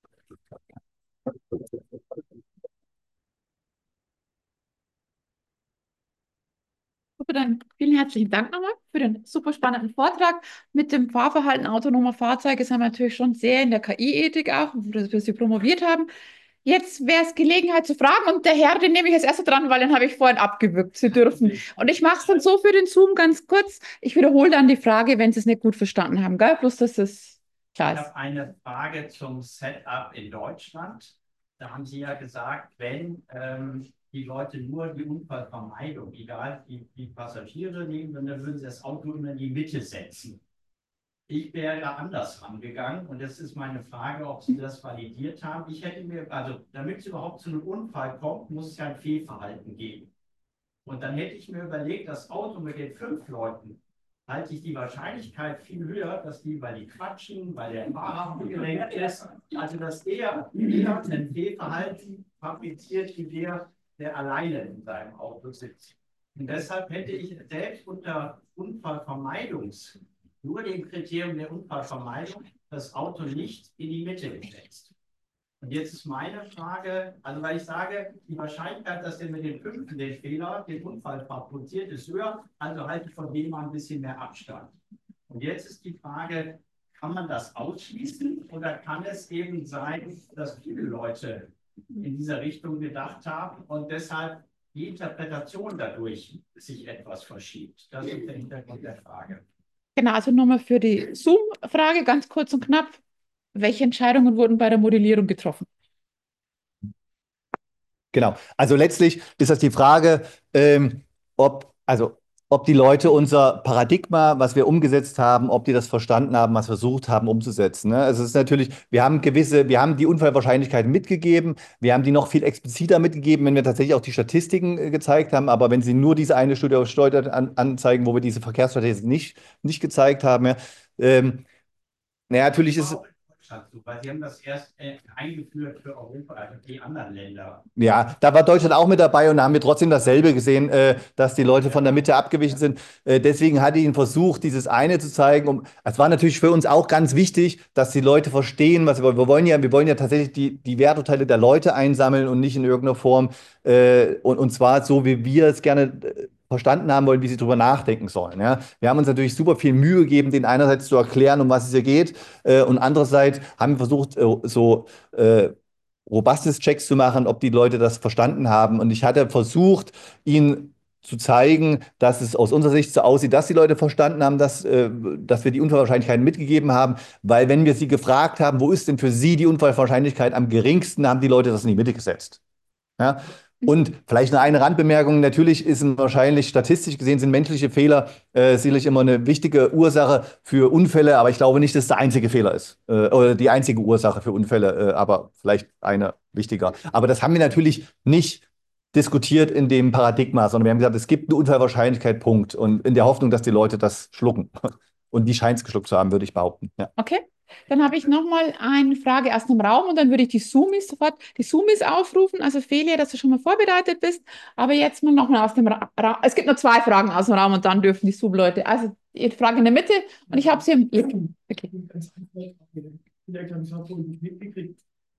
Speaker 1: Super, dann vielen herzlichen Dank nochmal für den super spannenden Vortrag. Mit dem Fahrverhalten autonomer Fahrzeuge sind wir natürlich schon sehr in der KI-Ethik auch, wo wir sie promoviert haben. Jetzt wäre es Gelegenheit zu fragen und der Herr, den nehme ich als erster dran, weil den habe ich vorhin abgewürgt. Sie dürfen. Und ich mache es dann so für den Zoom ganz kurz. Ich wiederhole dann die Frage, wenn Sie es nicht gut verstanden haben, gell? Bloß, dass es klar
Speaker 4: Ich
Speaker 1: ist.
Speaker 4: habe eine Frage zum Setup in Deutschland. Da haben Sie ja gesagt, wenn die Leute nur die Unfallvermeidung, egal wie die Passagiere nehmen, dann würden sie das Auto immer in die Mitte setzen. Ich wäre da anders rangegangen und das ist meine Frage, ob Sie das validiert haben. Ich hätte mir, also damit es überhaupt zu einem Unfall kommt, muss es ja ein Fehlverhalten geben. Und dann hätte ich mir überlegt, das Auto mit den 5 Leuten, halte ich die Wahrscheinlichkeit viel höher, dass die, weil die quatschen, weil der Fahrer abgelenkt ist, also dass der ein Fehlverhalten fabriziert, wie der alleine in seinem Auto sitzt. Und deshalb hätte ich selbst unter Unfallvermeidungs, nur dem Kriterium der Unfallvermeidung, das Auto nicht in die Mitte gesetzt. Und jetzt ist meine Frage, also weil ich sage, die Wahrscheinlichkeit, dass der mit den 5 den Fehler, den Unfall fabriziert, ist höher, also halte ich von dem mal ein bisschen mehr Abstand. Und jetzt ist die Frage, kann man das ausschließen oder kann es eben sein, dass viele Leute in dieser Richtung gedacht haben und deshalb die Interpretation dadurch sich etwas verschiebt? Das ist der Hintergrund der Frage.
Speaker 1: Genau, also nochmal für die Zoom-Frage, ganz kurz und knapp. Welche Entscheidungen wurden bei der Modellierung getroffen?
Speaker 2: Genau. Also letztlich ist das die Frage, ob die Leute unser Paradigma, was wir umgesetzt haben, ob die das verstanden haben, was wir versucht haben umzusetzen. Ne? Also es ist natürlich, wir haben die Unfallwahrscheinlichkeiten mitgegeben, wir haben die noch viel expliziter mitgegeben, wenn wir tatsächlich auch die Statistiken gezeigt haben, aber wenn Sie nur diese eine Studie auf Steuern anzeigen, wo wir diese Verkehrsstatistiken nicht gezeigt haben, ja, naja, natürlich ist
Speaker 4: Weil Sie haben das erst eingeführt für Europa, also die anderen Länder.
Speaker 2: ja, da war Deutschland auch mit dabei und da haben wir trotzdem dasselbe gesehen, dass die Leute von der Mitte abgewichen sind. Deswegen hatte ich ihn versucht, dieses eine zu zeigen. Es war natürlich für uns auch ganz wichtig, dass die Leute verstehen, was wir wollen. Wir wollen ja tatsächlich die Werturteile der Leute einsammeln und nicht in irgendeiner Form, und zwar so, wie wir es gerne verstanden haben wollen, wie sie darüber nachdenken sollen. Ja? Wir haben uns natürlich super viel Mühe gegeben, denen einerseits zu erklären, um was es hier geht, und andererseits haben wir versucht, robustes Checks zu machen, ob die Leute das verstanden haben. Und ich hatte versucht, ihnen zu zeigen, dass es aus unserer Sicht so aussieht, dass die Leute verstanden haben, dass wir die Unfallwahrscheinlichkeiten mitgegeben haben, weil wenn wir sie gefragt haben, wo ist denn für sie die Unfallwahrscheinlichkeit am geringsten, haben die Leute das in die Mitte gesetzt. Ja? Und vielleicht noch eine Randbemerkung. Natürlich wahrscheinlich statistisch gesehen sind menschliche Fehler sicherlich immer eine wichtige Ursache für Unfälle, aber ich glaube nicht, dass es der einzige Fehler ist oder die einzige Ursache für Unfälle, aber vielleicht eine wichtiger. Aber das haben wir natürlich nicht diskutiert in dem Paradigma, sondern wir haben gesagt, es gibt eine Unfallwahrscheinlichkeit, Punkt. Und in der Hoffnung, dass die Leute das schlucken. Und die scheint es geschluckt zu haben, würde ich behaupten. Ja.
Speaker 1: Okay, dann habe ich nochmal eine Frage aus dem Raum und dann würde ich die Zoomies aufrufen. Also Felia, dass du schon mal vorbereitet bist. Aber jetzt mal nochmal aus dem Raum. Es gibt nur 2 Fragen aus dem Raum und dann dürfen die Zoom-Leute. Also die Frage in der Mitte und ich habe sie im Blick. Okay.
Speaker 5: Vielleicht haben Sie auch nicht mitgekriegt,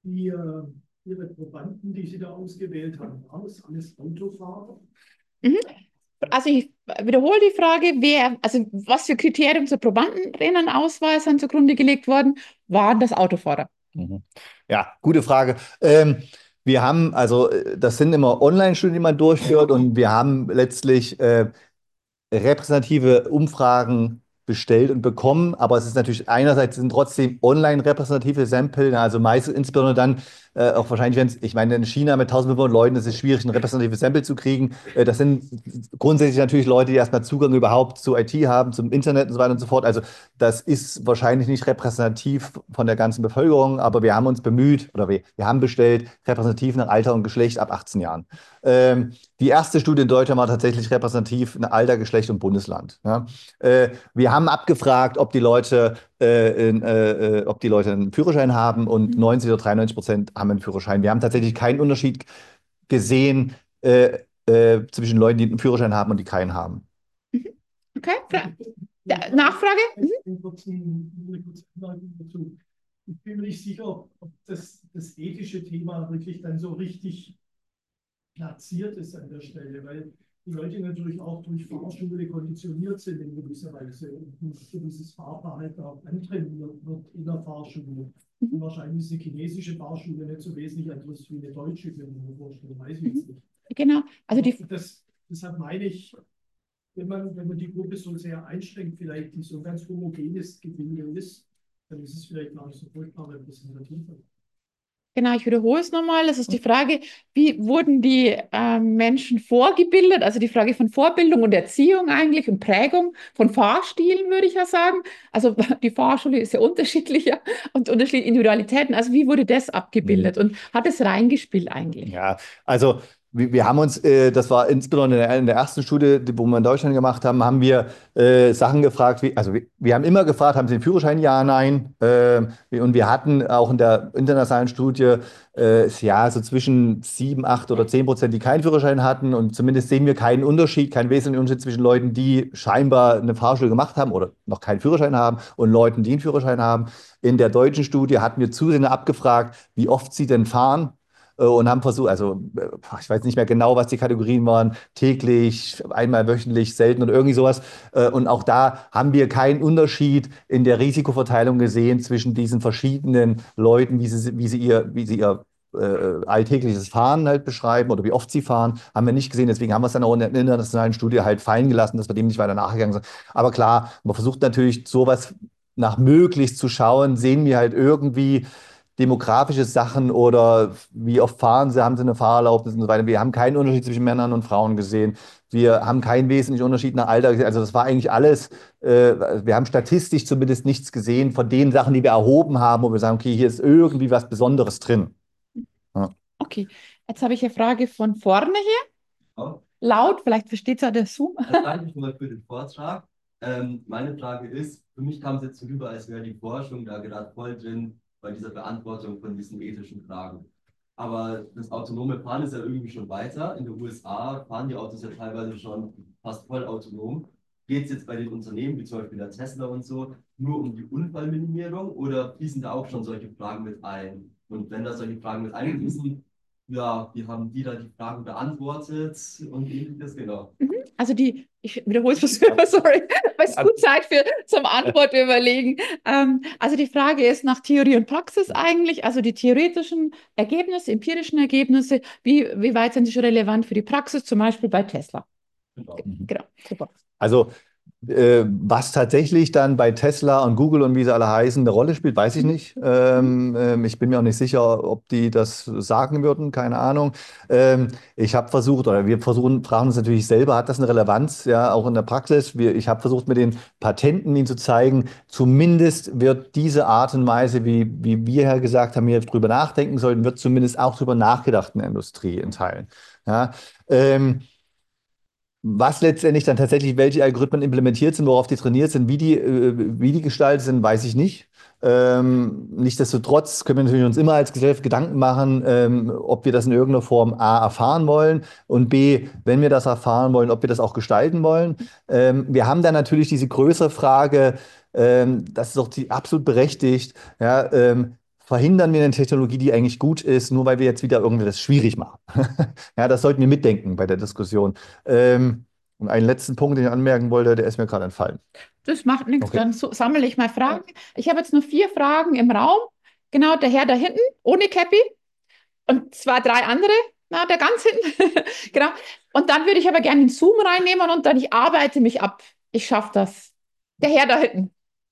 Speaker 5: Ihre Probanden, die Sie da ausgewählt haben, waren das alles Autofahrer?
Speaker 1: Mhm. Also ich wiederhole die Frage, was für Kriterien zur Probandenrennenauswahl sind zugrunde gelegt worden, waren das Autofahrer?
Speaker 2: Mhm. Ja, gute Frage. Wir haben, also das sind immer Online-Studien, die man durchführt und wir haben letztlich repräsentative Umfragen bestellt und bekommen, aber es ist natürlich einerseits sind trotzdem online repräsentative Sample, also meistens insbesondere dann auch wahrscheinlich, wenn es, ich meine, in China mit 1500 Leuten ist es schwierig, ein repräsentatives Sample zu kriegen. Das sind grundsätzlich natürlich Leute, die erstmal Zugang überhaupt zu IT haben, zum Internet und so weiter und so fort. Also das ist wahrscheinlich nicht repräsentativ von der ganzen Bevölkerung, aber wir haben uns bemüht oder wir haben bestellt, repräsentativ nach Alter und Geschlecht ab 18 Jahren. Die erste Studie in Deutschland war tatsächlich repräsentativ nach Alter, Geschlecht und Bundesland. Ja. Wir haben abgefragt, ob die Leute einen Führerschein haben und 90 oder 93% haben einen Führerschein. Wir haben tatsächlich keinen Unterschied gesehen zwischen Leuten, die einen Führerschein haben und die keinen haben.
Speaker 1: Okay, Nachfrage?
Speaker 5: Eine kurze Anmerkung dazu. ich bin mir nicht sicher, ob das ethische Thema wirklich dann so richtig platziert ist an der Stelle, weil die Leute natürlich auch durch Fahrschule konditioniert sind in gewisser Weise und ein gewisses Fahrverhalten auch antrainiert wird in der Fahrschule. Und wahrscheinlich ist die chinesische Fahrschule nicht so wesentlich anders wie eine deutsche, kann ich mir vorstellen, weiß ich jetzt nicht.
Speaker 1: Genau, also
Speaker 5: Deshalb meine ich, wenn man die Gruppe so sehr einschränkt, vielleicht die so ein ganz homogenes Gebilde ist, dann ist es vielleicht gar nicht so furchtbar repräsentativ.
Speaker 1: Genau, ich wiederhole es nochmal. Das ist die Frage, wie wurden die Menschen vorgebildet? Also die Frage von Vorbildung und Erziehung eigentlich und Prägung von Fahrstilen, würde ich ja sagen. Also die Fahrschule ist ja unterschiedlicher und unterschiedliche Individualitäten. Also wie wurde das abgebildet und hat es reingespielt eigentlich?
Speaker 2: Ja, also wir haben uns, das war insbesondere in der ersten Studie, wo wir in Deutschland gemacht haben, haben wir Sachen gefragt, wir haben immer gefragt, haben Sie den Führerschein? Ja, nein. Und wir hatten auch in der internationalen Studie ja so zwischen 7, 8 oder 10%, die keinen Führerschein hatten. Und zumindest sehen wir keinen Unterschied, keinen wesentlichen Unterschied zwischen Leuten, die scheinbar eine Fahrschule gemacht haben oder noch keinen Führerschein haben und Leuten, die einen Führerschein haben. In der deutschen Studie hatten wir Zusehende abgefragt, wie oft sie denn fahren und haben versucht, also ich weiß nicht mehr genau, was die Kategorien waren, täglich, einmal wöchentlich, selten oder irgendwie sowas. Und auch da haben wir keinen Unterschied in der Risikoverteilung gesehen zwischen diesen verschiedenen Leuten, wie sie ihr alltägliches Fahren halt beschreiben oder wie oft sie fahren, haben wir nicht gesehen. Deswegen haben wir es dann auch in der internationalen Studie halt fallen gelassen, dass wir dem nicht weiter nachgegangen sind. Aber klar, man versucht natürlich sowas nach möglichst zu schauen, sehen wir halt irgendwie demografische Sachen oder wie oft fahren sie, haben sie eine Fahrerlaubnis und so weiter. Wir haben keinen Unterschied zwischen Männern und Frauen gesehen. Wir haben keinen wesentlichen Unterschied nach Alter gesehen. Also das war eigentlich alles, wir haben statistisch zumindest nichts gesehen von den Sachen, die wir erhoben haben, wo wir sagen, okay, hier ist irgendwie was Besonderes drin. Ja.
Speaker 1: Okay, jetzt habe ich eine Frage von vorne hier.
Speaker 6: Ja.
Speaker 1: Laut, vielleicht versteht es ja der Zoom.
Speaker 6: Danke schon mal für den Vortrag. Meine Frage ist, für mich kam es jetzt so rüber, als wäre die Forschung da gerade voll drin bei dieser Beantwortung von diesen ethischen Fragen. Aber das autonome Fahren ist ja irgendwie schon weiter. In den USA fahren die Autos ja teilweise schon fast voll autonom. Geht es jetzt bei den Unternehmen, wie zum Beispiel der Tesla und so, nur um die Unfallminimierung oder fließen da auch schon solche Fragen mit ein? Und wenn da solche Fragen mit einfließen, ja, wie haben die da die Fragen beantwortet und ähnliches, genau.
Speaker 1: Also ich wiederhole es, sorry, weil es gut Zeit für zum Antwort überlegen. Also die Frage ist nach Theorie und Praxis eigentlich, also die theoretischen Ergebnisse, empirischen Ergebnisse, wie weit sind sie schon relevant für die Praxis, zum Beispiel bei Tesla?
Speaker 6: Genau.
Speaker 1: Genau, super.
Speaker 2: Also was tatsächlich dann bei Tesla und Google und wie sie alle heißen eine Rolle spielt, weiß ich nicht. Ich bin mir auch nicht sicher, ob die das sagen würden, keine Ahnung. Ich habe versucht, oder wir fragen uns natürlich selber, hat das eine Relevanz, ja, auch in der Praxis? Ich habe versucht, mit den Patenten ihnen zu zeigen, zumindest wird diese Art und Weise, wie wir ja gesagt haben, wir drüber nachdenken sollten, wird zumindest auch drüber nachgedacht in der Industrie in Teilen. Ja, was letztendlich dann tatsächlich, welche Algorithmen implementiert sind, worauf die trainiert sind, wie die gestaltet sind, weiß ich nicht. Nichtsdestotrotz können wir natürlich uns immer als Gesellschaft Gedanken machen, ob wir das in irgendeiner Form A erfahren wollen und B, wenn wir das erfahren wollen, ob wir das auch gestalten wollen. Wir haben dann natürlich diese größere Frage, das ist doch absolut berechtigt, ja, verhindern wir eine Technologie, die eigentlich gut ist, nur weil wir jetzt wieder irgendwie das schwierig machen. Ja, das sollten wir mitdenken bei der Diskussion. Und einen letzten Punkt, den ich anmerken wollte, der ist mir gerade entfallen.
Speaker 1: Das macht nichts,
Speaker 2: Okay.
Speaker 1: dann sammle ich mal Fragen. Ich habe jetzt nur 4 Fragen im Raum. Genau, der Herr da hinten, ohne Cappy. Und zwar 3 andere, na, der ganz hinten. Genau. Und dann würde ich aber gerne den Zoom reinnehmen und dann ich arbeite mich ab. Ich schaffe das. Der Herr da hinten.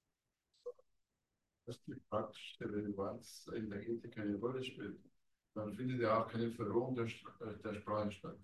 Speaker 7: Dass die praktische Relevanz in der Ethik eine Rolle spielt, dann findet ja auch keine Verrohung der Sprache statt.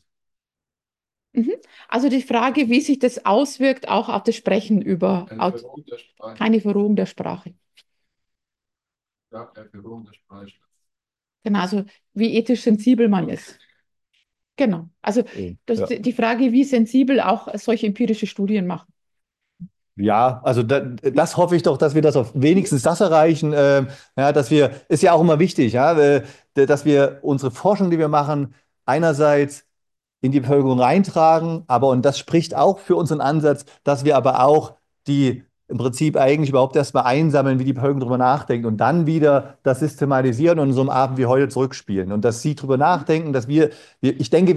Speaker 1: Also die Frage, wie sich das auswirkt, auch auf das Sprechen über
Speaker 7: Keine Verrohung der Sprache.
Speaker 1: keine Verrohung der Sprache.
Speaker 7: Ja, keine Verrohung der Sprache statt.
Speaker 1: Genau, also wie ethisch sensibel man ist. Genau. Also das,
Speaker 2: Ja.
Speaker 1: die Frage, wie sensibel auch solche empirische Studien machen.
Speaker 2: Ja, also das hoffe ich doch, dass wir das auf wenigstens das erreichen, ja, ist ja auch immer wichtig, ja, dass wir unsere Forschung, die wir machen, einerseits in die Bevölkerung reintragen, und das spricht auch für unseren Ansatz, dass wir aber auch die im Prinzip eigentlich überhaupt erstmal einsammeln, wie die Bevölkerung darüber nachdenkt und dann wieder das systematisieren und in so einem Abend wie heute zurückspielen. Und dass sie darüber nachdenken, dass ich denke,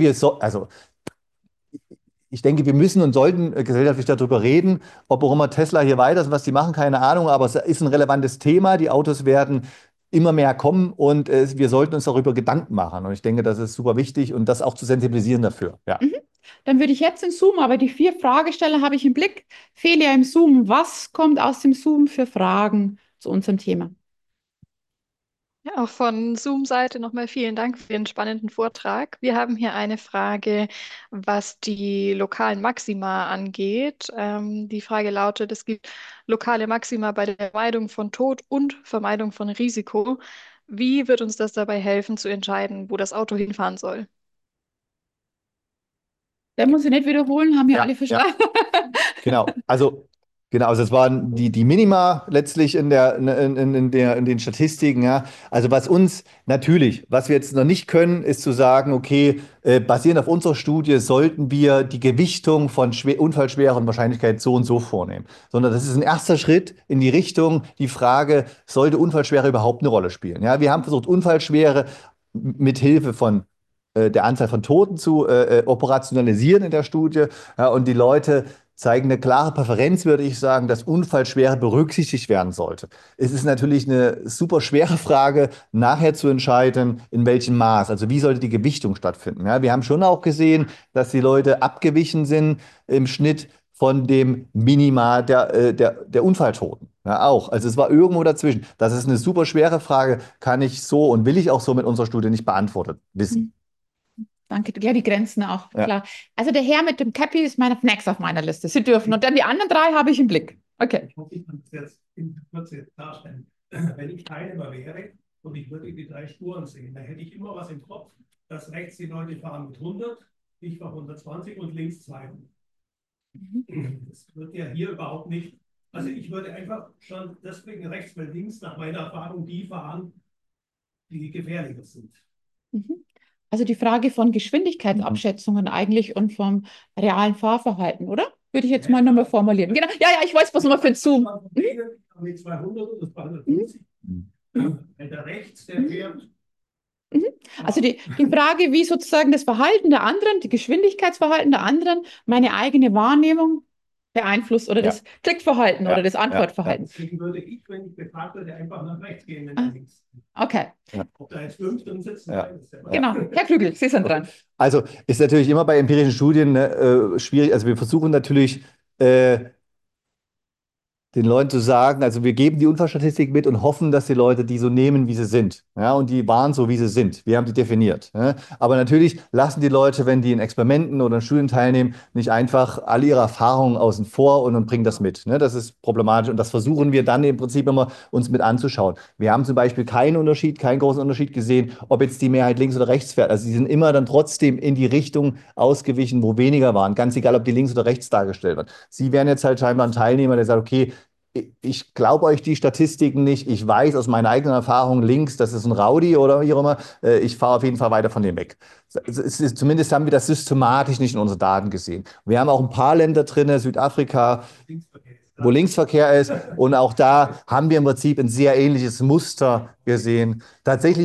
Speaker 2: ich denke, wir müssen und sollten gesellschaftlich darüber reden, ob auch immer Tesla hier weiter ist, was die machen, keine Ahnung, aber es ist ein relevantes Thema. Die Autos werden immer mehr kommen und wir sollten uns darüber Gedanken machen. Und ich denke, das ist super wichtig und das auch zu sensibilisieren dafür. Ja.
Speaker 1: Dann würde ich jetzt in Zoom, aber die 4 Fragesteller habe ich im Blick. Felia im Zoom, was kommt aus dem Zoom für Fragen zu unserem Thema?
Speaker 8: Ja, auch von Zoom-Seite nochmal vielen Dank für den spannenden Vortrag. Wir haben hier eine Frage, was die lokalen Maxima angeht. Die Frage lautet, es gibt lokale Maxima bei der Vermeidung von Tod und Vermeidung von Risiko. Wie wird uns das dabei helfen, zu entscheiden, wo das Auto hinfahren soll?
Speaker 1: Der muss ich nicht wiederholen, haben ja
Speaker 2: Ja,
Speaker 1: alle verstanden.
Speaker 2: Genau, also es waren die Minima letztlich in den Statistiken, ja. Also was wir jetzt noch nicht können, ist zu sagen, okay, basierend auf unserer Studie sollten wir die Gewichtung von Unfallschwere und Wahrscheinlichkeit so und so vornehmen. Sondern das ist ein erster Schritt in die Richtung, die Frage, sollte Unfallschwere überhaupt eine Rolle spielen? Ja, wir haben versucht, Unfallschwere mit Hilfe von der Anzahl von Toten zu operationalisieren in der Studie. Ja, und die Leute zeigen eine klare Präferenz, würde ich sagen, dass Unfallschwere berücksichtigt werden sollte. Es ist natürlich eine super schwere Frage, nachher zu entscheiden, in welchem Maß, also wie sollte die Gewichtung stattfinden. Ja, wir haben schon auch gesehen, dass die Leute abgewichen sind im Schnitt von dem Minima der Unfalltoten. Ja, auch. Also es war irgendwo dazwischen. Das ist eine super schwere Frage, kann ich so und will ich auch so mit unserer Studie nicht beantwortet wissen.
Speaker 1: Danke, ja, die Grenzen auch,
Speaker 2: Ja.
Speaker 1: klar. Also der Herr mit dem Cappy ist meine Next auf meiner Liste. Sie dürfen. Und dann die anderen 3 habe ich im Blick. Okay.
Speaker 5: Ich hoffe, ich kann das jetzt in Kürze darstellen. Wenn ich Teilnehmer wäre und ich würde die 3 Spuren sehen, dann hätte ich immer was im Kopf, dass rechts die Leute fahren mit 100, ich fahre 120 und links 200. Das wird ja hier überhaupt nicht. Also ich würde einfach schon deswegen rechts, weil links nach meiner Erfahrung die fahren, die gefährlicher sind.
Speaker 1: Mhm. Also die Frage von Geschwindigkeitsabschätzungen eigentlich und vom realen Fahrverhalten, oder? Würde ich jetzt mal nochmal formulieren. Genau. Ja, ich weiß was nochmal für den Zoom.
Speaker 5: Mit 200 und 250. Der rechts, der fährt.
Speaker 1: Also die Frage, wie sozusagen das Verhalten der anderen, die Geschwindigkeitsverhalten der anderen, meine eigene Wahrnehmung beeinflusst oder das Klickverhalten oder das Antwortverhalten.
Speaker 5: Deswegen würde ich, wenn ich befragt werde, einfach nach rechts gehen, wenn er links.
Speaker 1: Okay.
Speaker 5: Ob da jetzt 5 drin sitzen, ist der
Speaker 1: Genau. Herr Klügel, Sie sind dran.
Speaker 2: Also ist natürlich immer bei empirischen Studien schwierig. Also wir versuchen natürlich den Leuten zu sagen, also wir geben die Unfallstatistik mit und hoffen, dass die Leute die so nehmen, wie sie sind. Ja, und die waren so, wie sie sind. Wir haben die definiert. Ja. Aber natürlich lassen die Leute, wenn die in Experimenten oder in Studien teilnehmen, nicht einfach alle ihre Erfahrungen außen vor und bringen das mit. Ne. Das ist problematisch und das versuchen wir dann im Prinzip immer uns mit anzuschauen. Wir haben zum Beispiel keinen großen Unterschied gesehen, ob jetzt die Mehrheit links oder rechts fährt. Also die sind immer dann trotzdem in die Richtung ausgewichen, wo weniger waren. Ganz egal, ob die links oder rechts dargestellt wird. Sie wären jetzt halt scheinbar ein Teilnehmer, der sagt, okay, ich glaube euch die Statistiken nicht. Ich weiß aus meiner eigenen Erfahrung links, das ist ein Rowdy oder wie auch immer. Ich fahre auf jeden Fall weiter von dem weg. Zumindest haben wir das systematisch nicht in unseren Daten gesehen. Wir haben auch ein paar Länder drin, Südafrika, wo Linksverkehr ist. Und auch da haben wir im Prinzip ein sehr ähnliches Muster gesehen. Tatsächlich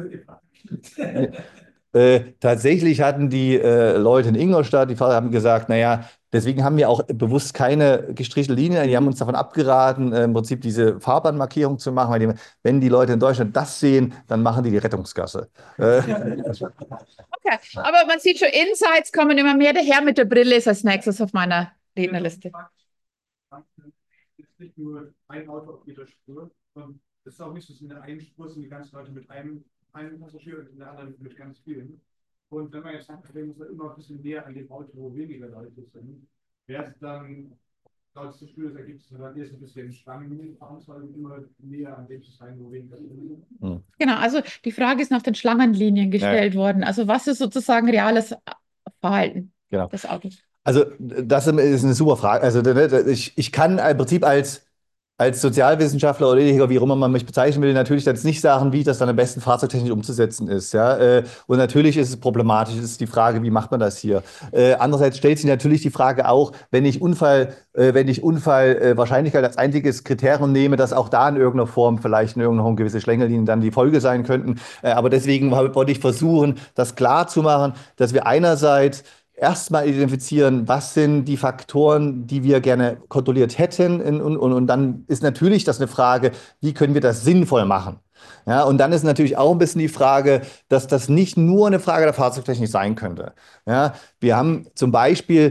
Speaker 2: hatten die Leute in Ingolstadt, die Fahrer haben gesagt, naja, deswegen haben wir auch bewusst keine gestrichelte Linie. Die haben uns davon abgeraten, im Prinzip diese Fahrbahnmarkierung zu machen, weil wenn die Leute in Deutschland das sehen, dann machen die Rettungsgasse.
Speaker 1: Okay, aber man sieht schon, Insights kommen immer mehr. Der Herr mit der Brille ist als nächstes auf meiner Rednerliste.
Speaker 9: Es ist nicht nur ein Auto auf jeder Spur. Es ist auch nicht so, dass in der einen Spur sind die ganzen Leute mit einem Passagier und in der anderen mit ganz vielen. Und wenn man jetzt sagt, wir müssen immer ein bisschen näher an dem Auto, wo weniger Leute sind, wäre es dann, laut des Studios ergibt es dann erst ein bisschen Schlangenlinienveranstaltung immer näher an dem zu sein, wo weniger sind.
Speaker 1: Genau, also die Frage ist nach den Schlangenlinien gestellt worden. Also was ist sozusagen reales Verhalten des Autos?
Speaker 2: Also das ist eine super Frage. Also ich kann im Prinzip als als Sozialwissenschaftler oder Ethiker, wie auch immer man mich bezeichnen will, natürlich jetzt nicht sagen, wie das dann am besten fahrzeugtechnisch umzusetzen ist. Ja? Und natürlich ist es problematisch, ist die Frage, wie macht man das hier? Andererseits stellt sich natürlich die Frage auch, wenn ich Unfallwahrscheinlichkeit als einziges Kriterium nehme, dass auch da in irgendeiner Form vielleicht in irgendeiner Form gewisse Schlängel dann die Folge sein könnten. Aber deswegen wollte ich versuchen, das klar zu machen, dass wir einerseits erstmal identifizieren, was sind die Faktoren, die wir gerne kontrolliert hätten. Und dann ist natürlich das eine Frage, wie können wir das sinnvoll machen? Ja, und dann ist natürlich auch ein bisschen die Frage, dass das nicht nur eine Frage der Fahrzeugtechnik sein könnte. Ja, wir haben zum Beispiel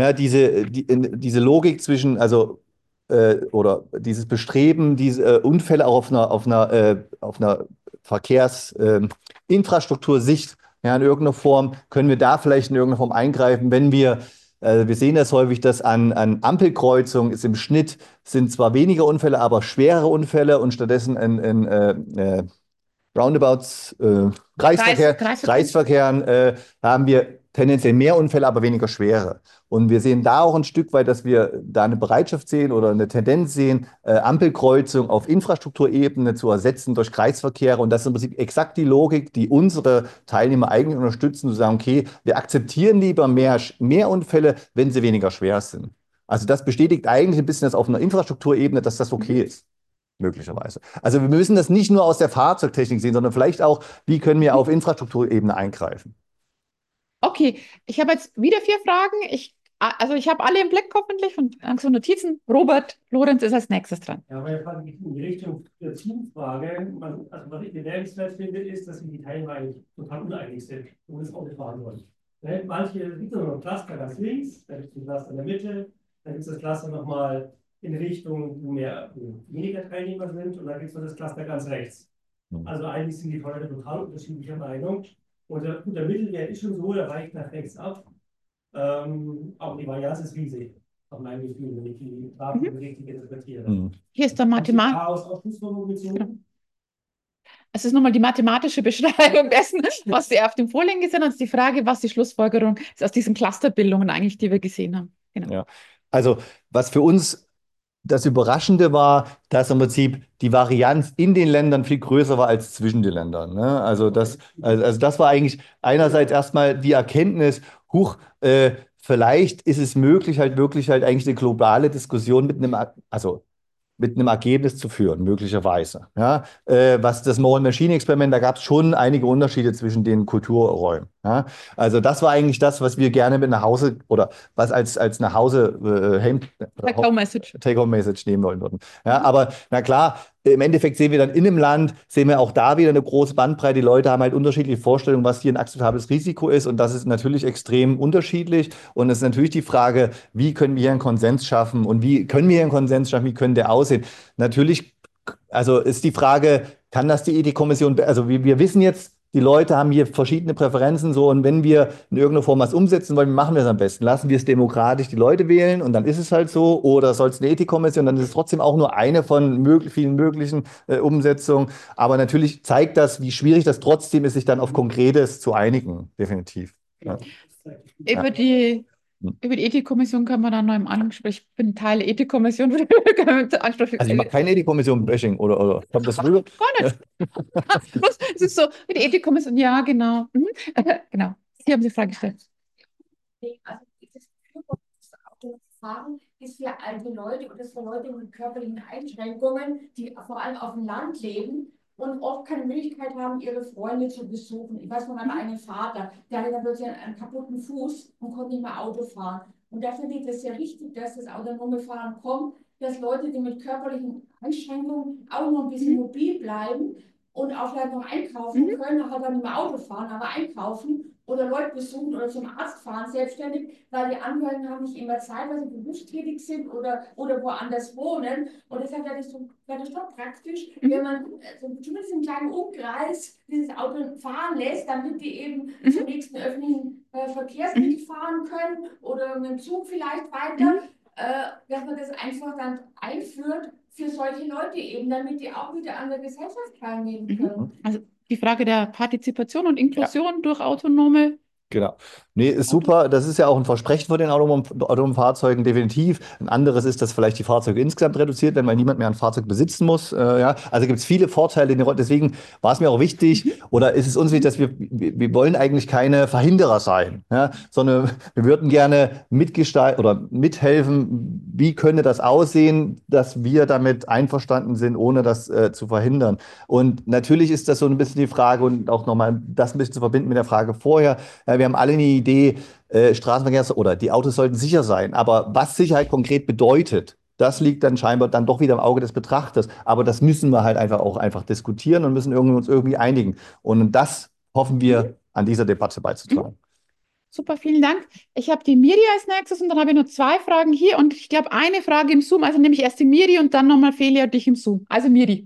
Speaker 2: diese Logik zwischen, oder dieses Bestreben, diese Unfälle auch auf einer Verkehrsinfrastruktursicht ja, in irgendeiner Form, können wir da vielleicht in irgendeiner Form eingreifen, wenn wir sehen das häufig, dass an Ampelkreuzungen ist im Schnitt sind zwar weniger Unfälle, aber schwerere Unfälle und stattdessen in Roundabouts, Kreisverkehren haben wir tendenziell mehr Unfälle, aber weniger schwere. Und wir sehen da auch ein Stück weit, dass wir da eine Bereitschaft sehen oder eine Tendenz sehen, Ampelkreuzung auf Infrastrukturebene zu ersetzen durch Kreisverkehre. Und das ist im Prinzip exakt die Logik, die unsere Teilnehmer eigentlich unterstützen, zu sagen, okay, wir akzeptieren lieber mehr Unfälle, wenn sie weniger schwer sind. Also das bestätigt eigentlich ein bisschen das auf einer Infrastrukturebene, dass das okay ist. Möglicherweise. Also wir müssen das nicht nur aus der Fahrzeugtechnik sehen, sondern vielleicht auch, wie können wir auf Infrastrukturebene eingreifen.
Speaker 1: Okay, ich habe jetzt wieder 4 Fragen. Also ich habe alle im Blick hoffentlich und so Notizen. Robert Lorenz ist als nächstes dran.
Speaker 10: Ja, meine Frage geht in die Richtung der Teamfrage. Also was ich bemerkenswert finde, ist, dass sich die Teilnehmer eigentlich total uneinig sind, wo das Auto fahren wollen. Ne? Manche gibt es noch ein Cluster ganz links, dann gibt es ein Cluster in der Mitte, dann gibt es das Cluster nochmal in Richtung, wo weniger Teilnehmer sind und dann gibt es noch das Cluster ganz rechts. Also eigentlich sind die Leute total unterschiedlicher Meinung. Und der Mittelwert ist schon so, der weicht nach rechts ab. Aber die Varianz ist riesig, nach meinem Gefühl, wenn ich die Grafik richtig interpretiere.
Speaker 1: Hier ist der Mathematiker.
Speaker 10: Chaos auf Schlussfolgerung gezogen.
Speaker 1: Es ist nochmal die mathematische Beschreibung dessen, was Sie auf dem Vorlegen gesehen haben. Und die Frage, was die Schlussfolgerung ist aus diesen Clusterbildungen eigentlich, die wir gesehen haben. Genau.
Speaker 2: Ja. Also was für uns das Überraschende war, dass im Prinzip die Varianz in den Ländern viel größer war als zwischen den Ländern. Ne? Also das war eigentlich einerseits erstmal die Erkenntnis, vielleicht ist es möglich, halt wirklich halt eigentlich eine globale Diskussion mit einem Ergebnis zu führen, möglicherweise. Ja? Was das Mole-Machine-Experiment, da gab es schon einige Unterschiede zwischen den Kulturräumen. Ja? Also das war eigentlich das, was wir gerne mit nach Hause oder was als nach Hause Take-Home-Message nehmen wollen würden. Ja? Aber na klar, im Endeffekt sehen wir dann in einem Land, sehen wir auch da wieder eine große Bandbreite. Die Leute haben halt unterschiedliche Vorstellungen, was hier ein akzeptables Risiko ist. Und das ist natürlich extrem unterschiedlich. Und es ist natürlich die Frage, wie können wir hier einen Konsens schaffen und wie können wir hier einen Konsens schaffen, wie können der aussehen? Natürlich, also ist die Frage, kann das die Ethikkommission, also wir wissen jetzt, die Leute haben hier verschiedene Präferenzen so und wenn wir in irgendeiner Form was umsetzen wollen, wie machen wir es am besten? Lassen wir es demokratisch die Leute wählen und dann ist es halt so oder soll es eine Ethikkommission, dann ist es trotzdem auch nur eine von vielen möglichen Umsetzungen. Aber natürlich zeigt das, wie schwierig das trotzdem ist, sich dann auf Konkretes zu einigen, definitiv. Ja.
Speaker 1: Über die Ethikkommission kann man dann noch im Ansprechen. Ich bin Teil der Ethikkommission.
Speaker 2: Also ich mache keine Ethikkommission-Bashing oder kommt das rüber?
Speaker 1: Gar nicht. Es ist so, mit der Ethikkommission, ja, genau. Genau. Sie haben die Frage gestellt.
Speaker 3: Also dieses Fahren ist für alte Leute oder für Leute mit körperlichen Einschränkungen, die vor allem auf dem Land leben und oft keine Möglichkeit haben, ihre Freunde zu besuchen. Ich weiß von meinem eigenen Vater, der hatte dann plötzlich einen kaputten Fuß und konnte nicht mehr Auto fahren. Und da finde ich das sehr wichtig, dass das autonome Fahren kommt, dass Leute, die mit körperlichen Einschränkungen auch noch ein bisschen mobil bleiben und auch vielleicht noch einkaufen können, halt dann nicht mehr Auto fahren, aber einkaufen oder Leute besuchen oder zum Arzt fahren, selbstständig, weil die Angehörigen haben nicht immer Zeit, weil sie berufstätig sind oder woanders wohnen. Und deshalb wäre das doch praktisch, wenn man zumindest einen kleinen Umkreis dieses Auto fahren lässt, damit die eben zum nächsten öffentlichen Verkehrsmittel fahren können oder mit dem Zug vielleicht weiter, dass man das einfach dann einführt für solche Leute eben, damit die auch wieder an der Gesellschaft teilnehmen können.
Speaker 1: Also die Frage der Partizipation und Inklusion durch autonome
Speaker 2: Genau. Nee, ist super. Das ist ja auch ein Versprechen von den autonomen Fahrzeugen, definitiv. Ein anderes ist, dass vielleicht die Fahrzeuge insgesamt reduziert werden, weil niemand mehr ein Fahrzeug besitzen muss. Ja. Also gibt es viele Vorteile. Deswegen war es mir auch wichtig, oder ist es uns wichtig, dass wir wollen eigentlich keine Verhinderer sein, ja, sondern wir würden gerne mitgestalten oder mithelfen, wie könnte das aussehen, dass wir damit einverstanden sind, ohne das zu verhindern. Und natürlich ist das so ein bisschen die Frage und auch nochmal das ein bisschen zu verbinden mit der Frage vorher. Ja, wir haben alle eine Idee, Straßenverkehr oder die Autos sollten sicher sein. Aber was Sicherheit konkret bedeutet, das liegt dann scheinbar dann doch wieder im Auge des Betrachters. Aber das müssen wir halt einfach diskutieren und müssen uns irgendwie einigen. Und das hoffen wir an dieser Debatte beizutragen.
Speaker 1: Super, vielen Dank. Ich habe die Miri als nächstes und dann habe ich nur 2 Fragen hier und ich glaube eine Frage im Zoom. Also nehme ich erst die Miri und dann nochmal Felia und dich im Zoom. Also Miri.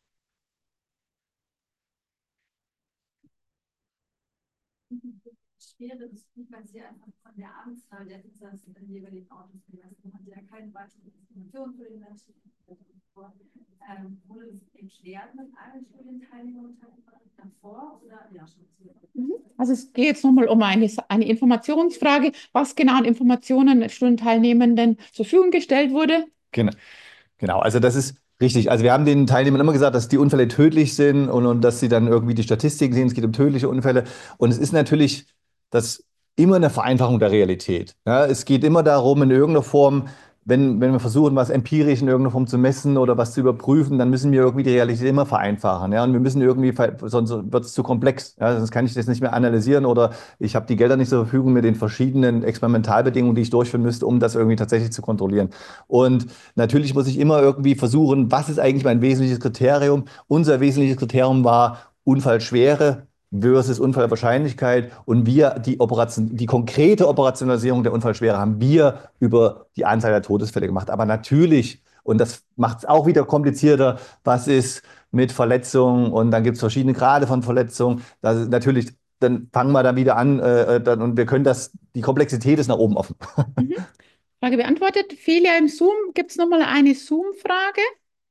Speaker 3: Schwere ist gut, weil sie einfach von der Anzahl der Insassen in jeweiligen Autos gemessen hat. Man hat ja keine weiteren Informationen für den Menschen. Wurde es erklärt mit allen Studienteilnehmern und Teilnehmern davor oder ja schon?
Speaker 1: Also es geht jetzt nochmal um eine Informationsfrage, was genau an Informationen Studienteilnehmenden zur Verfügung gestellt wurde.
Speaker 2: Genau, also das ist richtig. Also wir haben den Teilnehmern immer gesagt, dass die Unfälle tödlich sind und dass sie dann irgendwie die Statistiken sehen, es geht um tödliche Unfälle. Und es ist natürlich das immer eine Vereinfachung der Realität. Ja, es geht immer darum, in irgendeiner Form, wenn wir versuchen, was empirisch in irgendeiner Form zu messen oder was zu überprüfen, dann müssen wir irgendwie die Realität immer vereinfachen. Ja? Und wir müssen irgendwie, sonst wird es zu komplex. Ja? Sonst kann ich das nicht mehr analysieren oder ich habe die Gelder nicht zur Verfügung mit den verschiedenen Experimentalbedingungen, die ich durchführen müsste, um das irgendwie tatsächlich zu kontrollieren. Und natürlich muss ich immer irgendwie versuchen, was ist eigentlich mein wesentliches Kriterium? Unser wesentliches Kriterium war Unfallschwere versus Unfallwahrscheinlichkeit. Und die konkrete Operationalisierung der Unfallschwere haben wir über die Anzahl der Todesfälle gemacht. Aber natürlich, und das macht es auch wieder komplizierter, was ist mit Verletzungen? Und dann gibt es verschiedene Grade von Verletzungen. Das ist natürlich, dann fangen wir dann wieder an und wir können die Komplexität ist nach oben offen.
Speaker 1: Frage beantwortet. Felia im Zoom. Gibt es nochmal eine Zoom-Frage?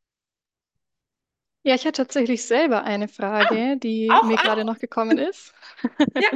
Speaker 8: Ja, ich hatte tatsächlich selber eine Frage, die
Speaker 1: auch,
Speaker 8: mir gerade noch gekommen ist.
Speaker 1: Ja.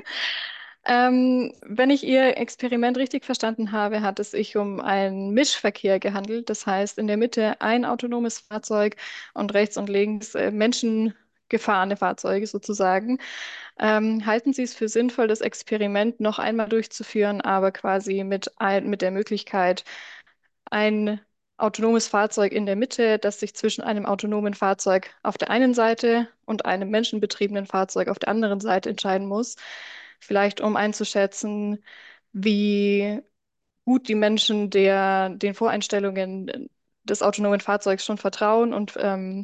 Speaker 8: Wenn ich Ihr Experiment richtig verstanden habe, hat es sich um einen Mischverkehr gehandelt. Das heißt, in der Mitte ein autonomes Fahrzeug und rechts und links menschengefahrene Fahrzeuge sozusagen. Halten Sie es für sinnvoll, das Experiment noch einmal durchzuführen, aber quasi mit der Möglichkeit, ein autonomes Fahrzeug in der Mitte, das sich zwischen einem autonomen Fahrzeug auf der einen Seite und einem menschenbetriebenen Fahrzeug auf der anderen Seite entscheiden muss? Vielleicht um einzuschätzen, wie gut die Menschen den Voreinstellungen des autonomen Fahrzeugs schon vertrauen und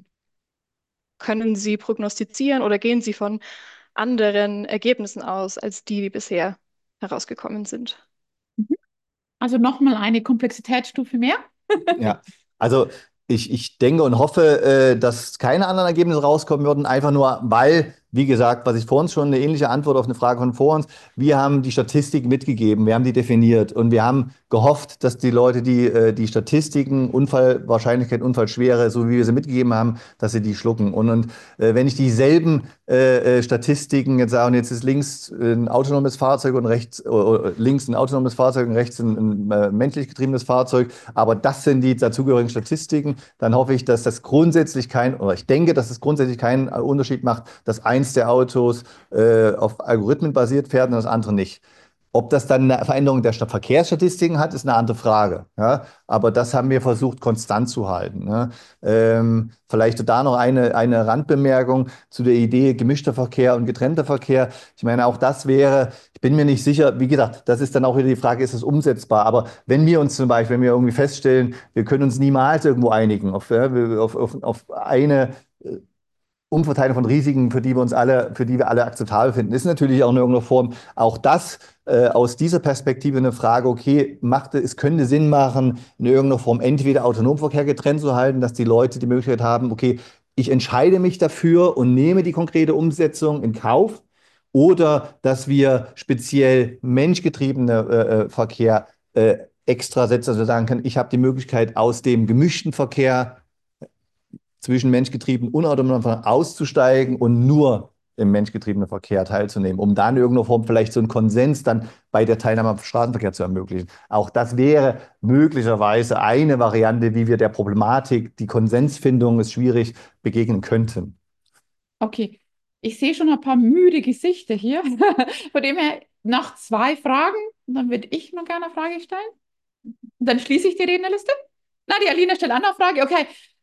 Speaker 8: können sie prognostizieren oder gehen sie von anderen Ergebnissen aus, als die bisher herausgekommen sind?
Speaker 1: Also nochmal eine Komplexitätsstufe mehr.
Speaker 2: Ja, also ich denke und hoffe, dass keine anderen Ergebnisse rauskommen würden, einfach nur, weil, wie gesagt, was ich vor uns schon eine ähnliche Antwort auf eine Frage von vor uns, wir haben die Statistik mitgegeben, wir haben die definiert und wir haben gehofft, dass die Leute, die Statistiken, Unfallwahrscheinlichkeit, Unfallschwere, so wie wir sie mitgegeben haben, dass sie die schlucken. Und wenn ich dieselben Statistiken jetzt sage, und jetzt ist links ein autonomes Fahrzeug und links ein autonomes Fahrzeug und rechts ein menschlich getriebenes Fahrzeug, aber das sind die dazugehörigen Statistiken, dann hoffe ich, dass das grundsätzlich oder ich denke, dass es grundsätzlich keinen Unterschied macht, dass eins der Autos auf Algorithmen basiert fährt und das andere nicht. Ob das dann eine Veränderung der Verkehrsstatistiken hat, ist eine andere Frage. Ja? Aber das haben wir versucht, konstant zu halten. Ne? Vielleicht da noch eine Randbemerkung zu der Idee gemischter Verkehr und getrennter Verkehr. Ich meine, auch das ich bin mir nicht sicher, wie gesagt, das ist dann auch wieder die Frage, ist es umsetzbar? Aber wenn wir uns zum Beispiel, wenn wir irgendwie feststellen, wir können uns niemals irgendwo einigen auf eine Umverteilung von Risiken, für die wir alle akzeptabel finden, ist natürlich auch in irgendeiner Form auch das aus dieser Perspektive eine Frage, okay, es könnte Sinn machen, in irgendeiner Form entweder Autonomverkehr getrennt zu halten, dass die Leute die Möglichkeit haben, okay, ich entscheide mich dafür und nehme die konkrete Umsetzung in Kauf, oder dass wir speziell menschgetriebene Verkehr extra setzen, also sagen können, ich habe die Möglichkeit, aus dem gemischten Verkehr zwischen menschgetrieben und autonom auszusteigen und nur im menschgetriebenen Verkehr teilzunehmen, um dann in irgendeiner Form vielleicht so einen Konsens dann bei der Teilnahme am Straßenverkehr zu ermöglichen. Auch das wäre möglicherweise eine Variante, wie wir der Problematik, die Konsensfindung ist schwierig, begegnen könnten.
Speaker 1: Okay, ich sehe schon ein paar müde Gesichter hier. Von dem her noch 2 Fragen. Und dann würde ich noch gerne eine Frage stellen. Und dann schließe ich die Rednerliste. Na, die Alina stellt auch noch eine Frage. Okay,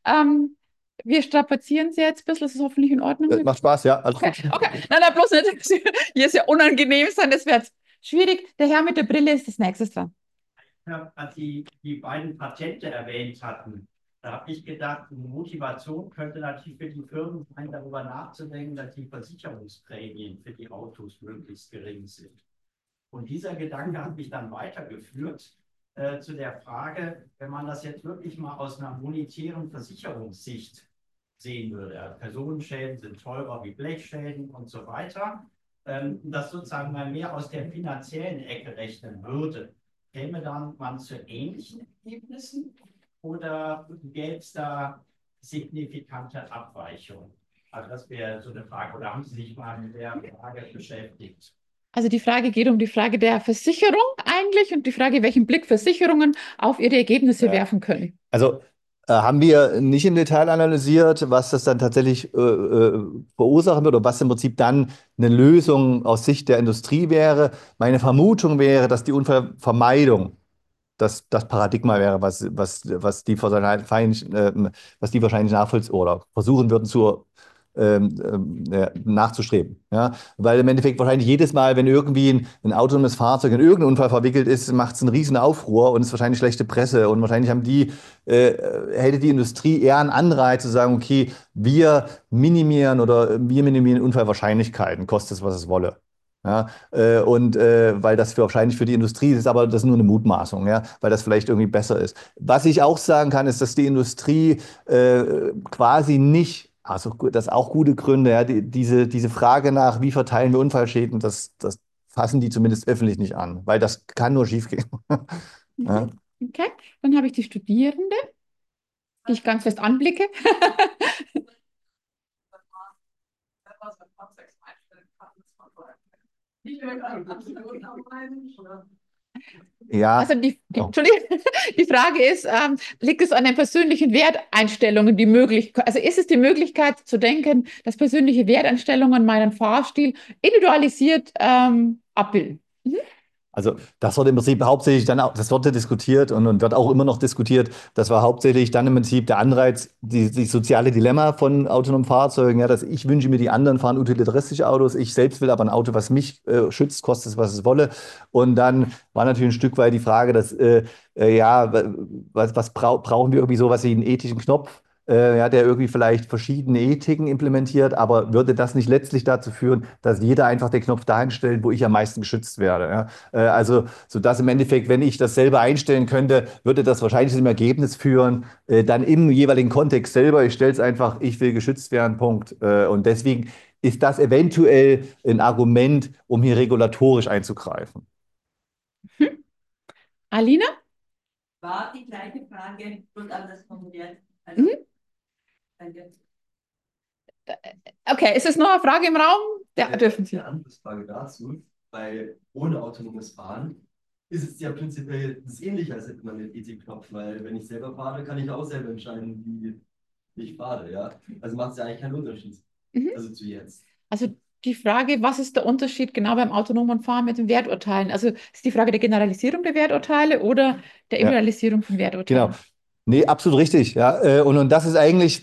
Speaker 1: wir strapazieren sie jetzt ein bisschen. Das ist hoffentlich in Ordnung.
Speaker 2: Macht Spaß, ja. Alles
Speaker 1: Okay, okay. Nein, nein, bloß nicht. Hier ist ja unangenehm sein. Das wird schwierig. Der Herr mit der Brille ist das nächste dran.
Speaker 4: Ja, als Sie die beiden Patente erwähnt hatten, da habe ich gedacht, eine Motivation könnte natürlich für die Firmen sein, darüber nachzudenken, dass die Versicherungsprämien für die Autos möglichst gering sind. Und dieser Gedanke hat mich dann weitergeführt zu der Frage, wenn man das jetzt wirklich mal aus einer monetären Versicherungssicht sehen würde. Also Personenschäden sind teurer wie Blechschäden und so weiter. Das sozusagen mal mehr aus der finanziellen Ecke rechnen würde. Käme dann man zu ähnlichen Ergebnissen oder gäbe es da signifikante Abweichungen? Also das wäre so eine Frage. Oder haben Sie sich mal mit der Frage beschäftigt?
Speaker 1: Also die Frage geht um die Frage der Versicherung eigentlich und die Frage, welchen Blick Versicherungen auf ihre Ergebnisse werfen können.
Speaker 2: Also haben wir nicht im Detail analysiert, was das dann tatsächlich verursachen wird oder was im Prinzip dann eine Lösung aus Sicht der Industrie wäre. Meine Vermutung wäre, dass die Unfallvermeidung das Paradigma wäre, was die wahrscheinlich nachvollziehen oder versuchen würden nachzustreben. Ja? Weil im Endeffekt wahrscheinlich jedes Mal, wenn irgendwie ein autonomes Fahrzeug in irgendeinen Unfall verwickelt ist, macht es einen riesen Aufruhr und ist wahrscheinlich schlechte Presse. Und wahrscheinlich hätte die Industrie eher einen Anreiz zu sagen, okay, wir minimieren Unfallwahrscheinlichkeiten, kostet es, was es wolle. Ja, weil das wahrscheinlich für die Industrie ist, aber das ist nur eine Mutmaßung, ja, weil das vielleicht irgendwie besser ist. Was ich auch sagen kann, ist, dass die Industrie quasi nicht, also das auch gute Gründe, ja, diese Frage nach, wie verteilen wir Unfallschäden, das fassen die zumindest öffentlich nicht an, weil das kann nur schiefgehen. Ja.
Speaker 1: Okay, dann habe ich die Studierende, die ich ganz fest anblicke.
Speaker 2: Ja.
Speaker 1: Also Entschuldigung, die Frage ist, liegt es an den persönlichen Werteinstellungen, also ist es die Möglichkeit zu denken, dass persönliche Werteinstellungen meinen Fahrstil individualisiert abbilden? Mhm.
Speaker 2: Also das wird im Prinzip hauptsächlich dann auch, das wurde diskutiert und wird auch immer noch diskutiert. Das war hauptsächlich dann im Prinzip der Anreiz, die soziale Dilemma von autonomen Fahrzeugen, ja, dass ich wünsche mir, die anderen fahren utilitaristische Autos, ich selbst will aber ein Auto, was mich schützt, kostet es, was es wolle. Und dann war natürlich ein Stück weit die Frage, dass ja, was brauchen wir irgendwie sowas wie einen ethischen Knopf? Ja, der irgendwie vielleicht verschiedene Ethiken implementiert, aber würde das nicht letztlich dazu führen, dass jeder einfach den Knopf dahin stellt, wo ich am meisten geschützt werde? Ja? Also, sodass im Endeffekt, wenn ich das selber einstellen könnte, würde das wahrscheinlich zum Ergebnis führen, dann im jeweiligen Kontext selber, ich stelle es einfach, ich will geschützt werden, Punkt. Und deswegen ist das eventuell ein Argument, um hier regulatorisch einzugreifen.
Speaker 1: Hm. Alina?
Speaker 11: War die gleiche Frage und anders formuliert. Also,
Speaker 1: okay, ist es noch eine Frage im Raum? Ja, dürfen Sie.
Speaker 6: Eine Anschlussfrage dazu, weil ohne autonomes Fahren ist es ja prinzipiell das Ähnliche, als hätte man den Ethik-Knopf, weil wenn ich selber fahre, kann ich auch selber entscheiden, wie ich fahre, ja. Also macht es ja eigentlich keinen Unterschied, also zu jetzt.
Speaker 1: Also die Frage, was ist der Unterschied genau beim autonomen Fahren mit den Werturteilen? Also ist die Frage der Generalisierung der Werturteile oder der Individualisierung von Werturteilen?
Speaker 2: Genau. Nee, absolut richtig. Ja. Und das ist eigentlich,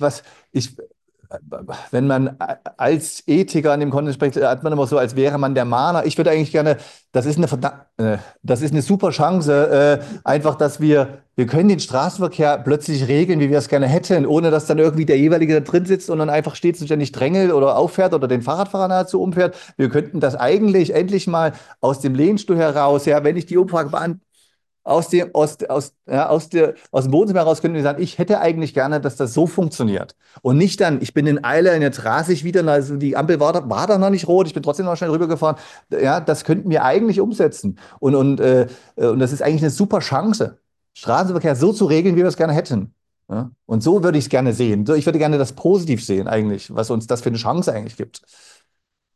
Speaker 2: wenn man als Ethiker an dem Kontext spricht, hat man immer so, als wäre man der Mahner. Ich würde eigentlich gerne, das ist eine super Chance, einfach, dass wir können den Straßenverkehr plötzlich regeln, wie wir es gerne hätten, ohne dass dann irgendwie der jeweilige da drin sitzt und dann einfach stets und ständig drängelt oder auffährt oder den Fahrradfahrer nahezu umfährt. Wir könnten das eigentlich endlich mal aus dem Lehnstuhl heraus, ja, wenn ich die Umfrage aus dem Wohnzimmer heraus könnten wir sagen, ich hätte eigentlich gerne, dass das so funktioniert. Und nicht dann, ich bin in Eile und jetzt rase ich wieder, also die Ampel war doch noch nicht rot, ich bin trotzdem noch schnell rübergefahren. Ja, das könnten wir eigentlich umsetzen. Und das ist eigentlich eine super Chance, Straßenverkehr so zu regeln, wie wir es gerne hätten. Ja? Und so würde ich es gerne sehen. Ich würde gerne das positiv sehen eigentlich, was uns das für eine Chance eigentlich gibt.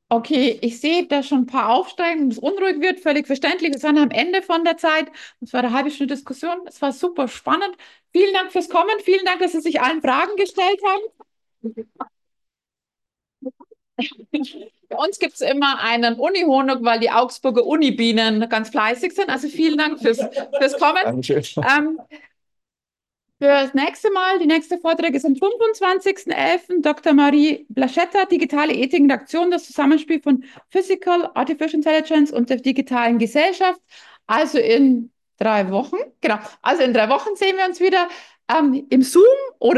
Speaker 1: Okay, ich sehe da schon ein paar aufsteigen, es unruhig wird, völlig verständlich. Wir sind am Ende von der Zeit. Es war eine halbe Stunde Diskussion. Es war super spannend. Vielen Dank fürs Kommen. Vielen Dank, dass Sie sich allen Fragen gestellt haben. Bei uns gibt es immer einen Uni-Honig, weil die Augsburger Uni-Bienen ganz fleißig sind. Also vielen Dank fürs Kommen.
Speaker 2: Dankeschön.
Speaker 1: Für das nächste Mal, die nächste Vortrag ist am 25.11. Dr. Marie Blaschetta, digitale Ethik in der Aktion, das Zusammenspiel von Physical, Artificial Intelligence und der digitalen Gesellschaft. Also in 3 Wochen, genau, also in 3 Wochen sehen wir uns wieder im Zoom oder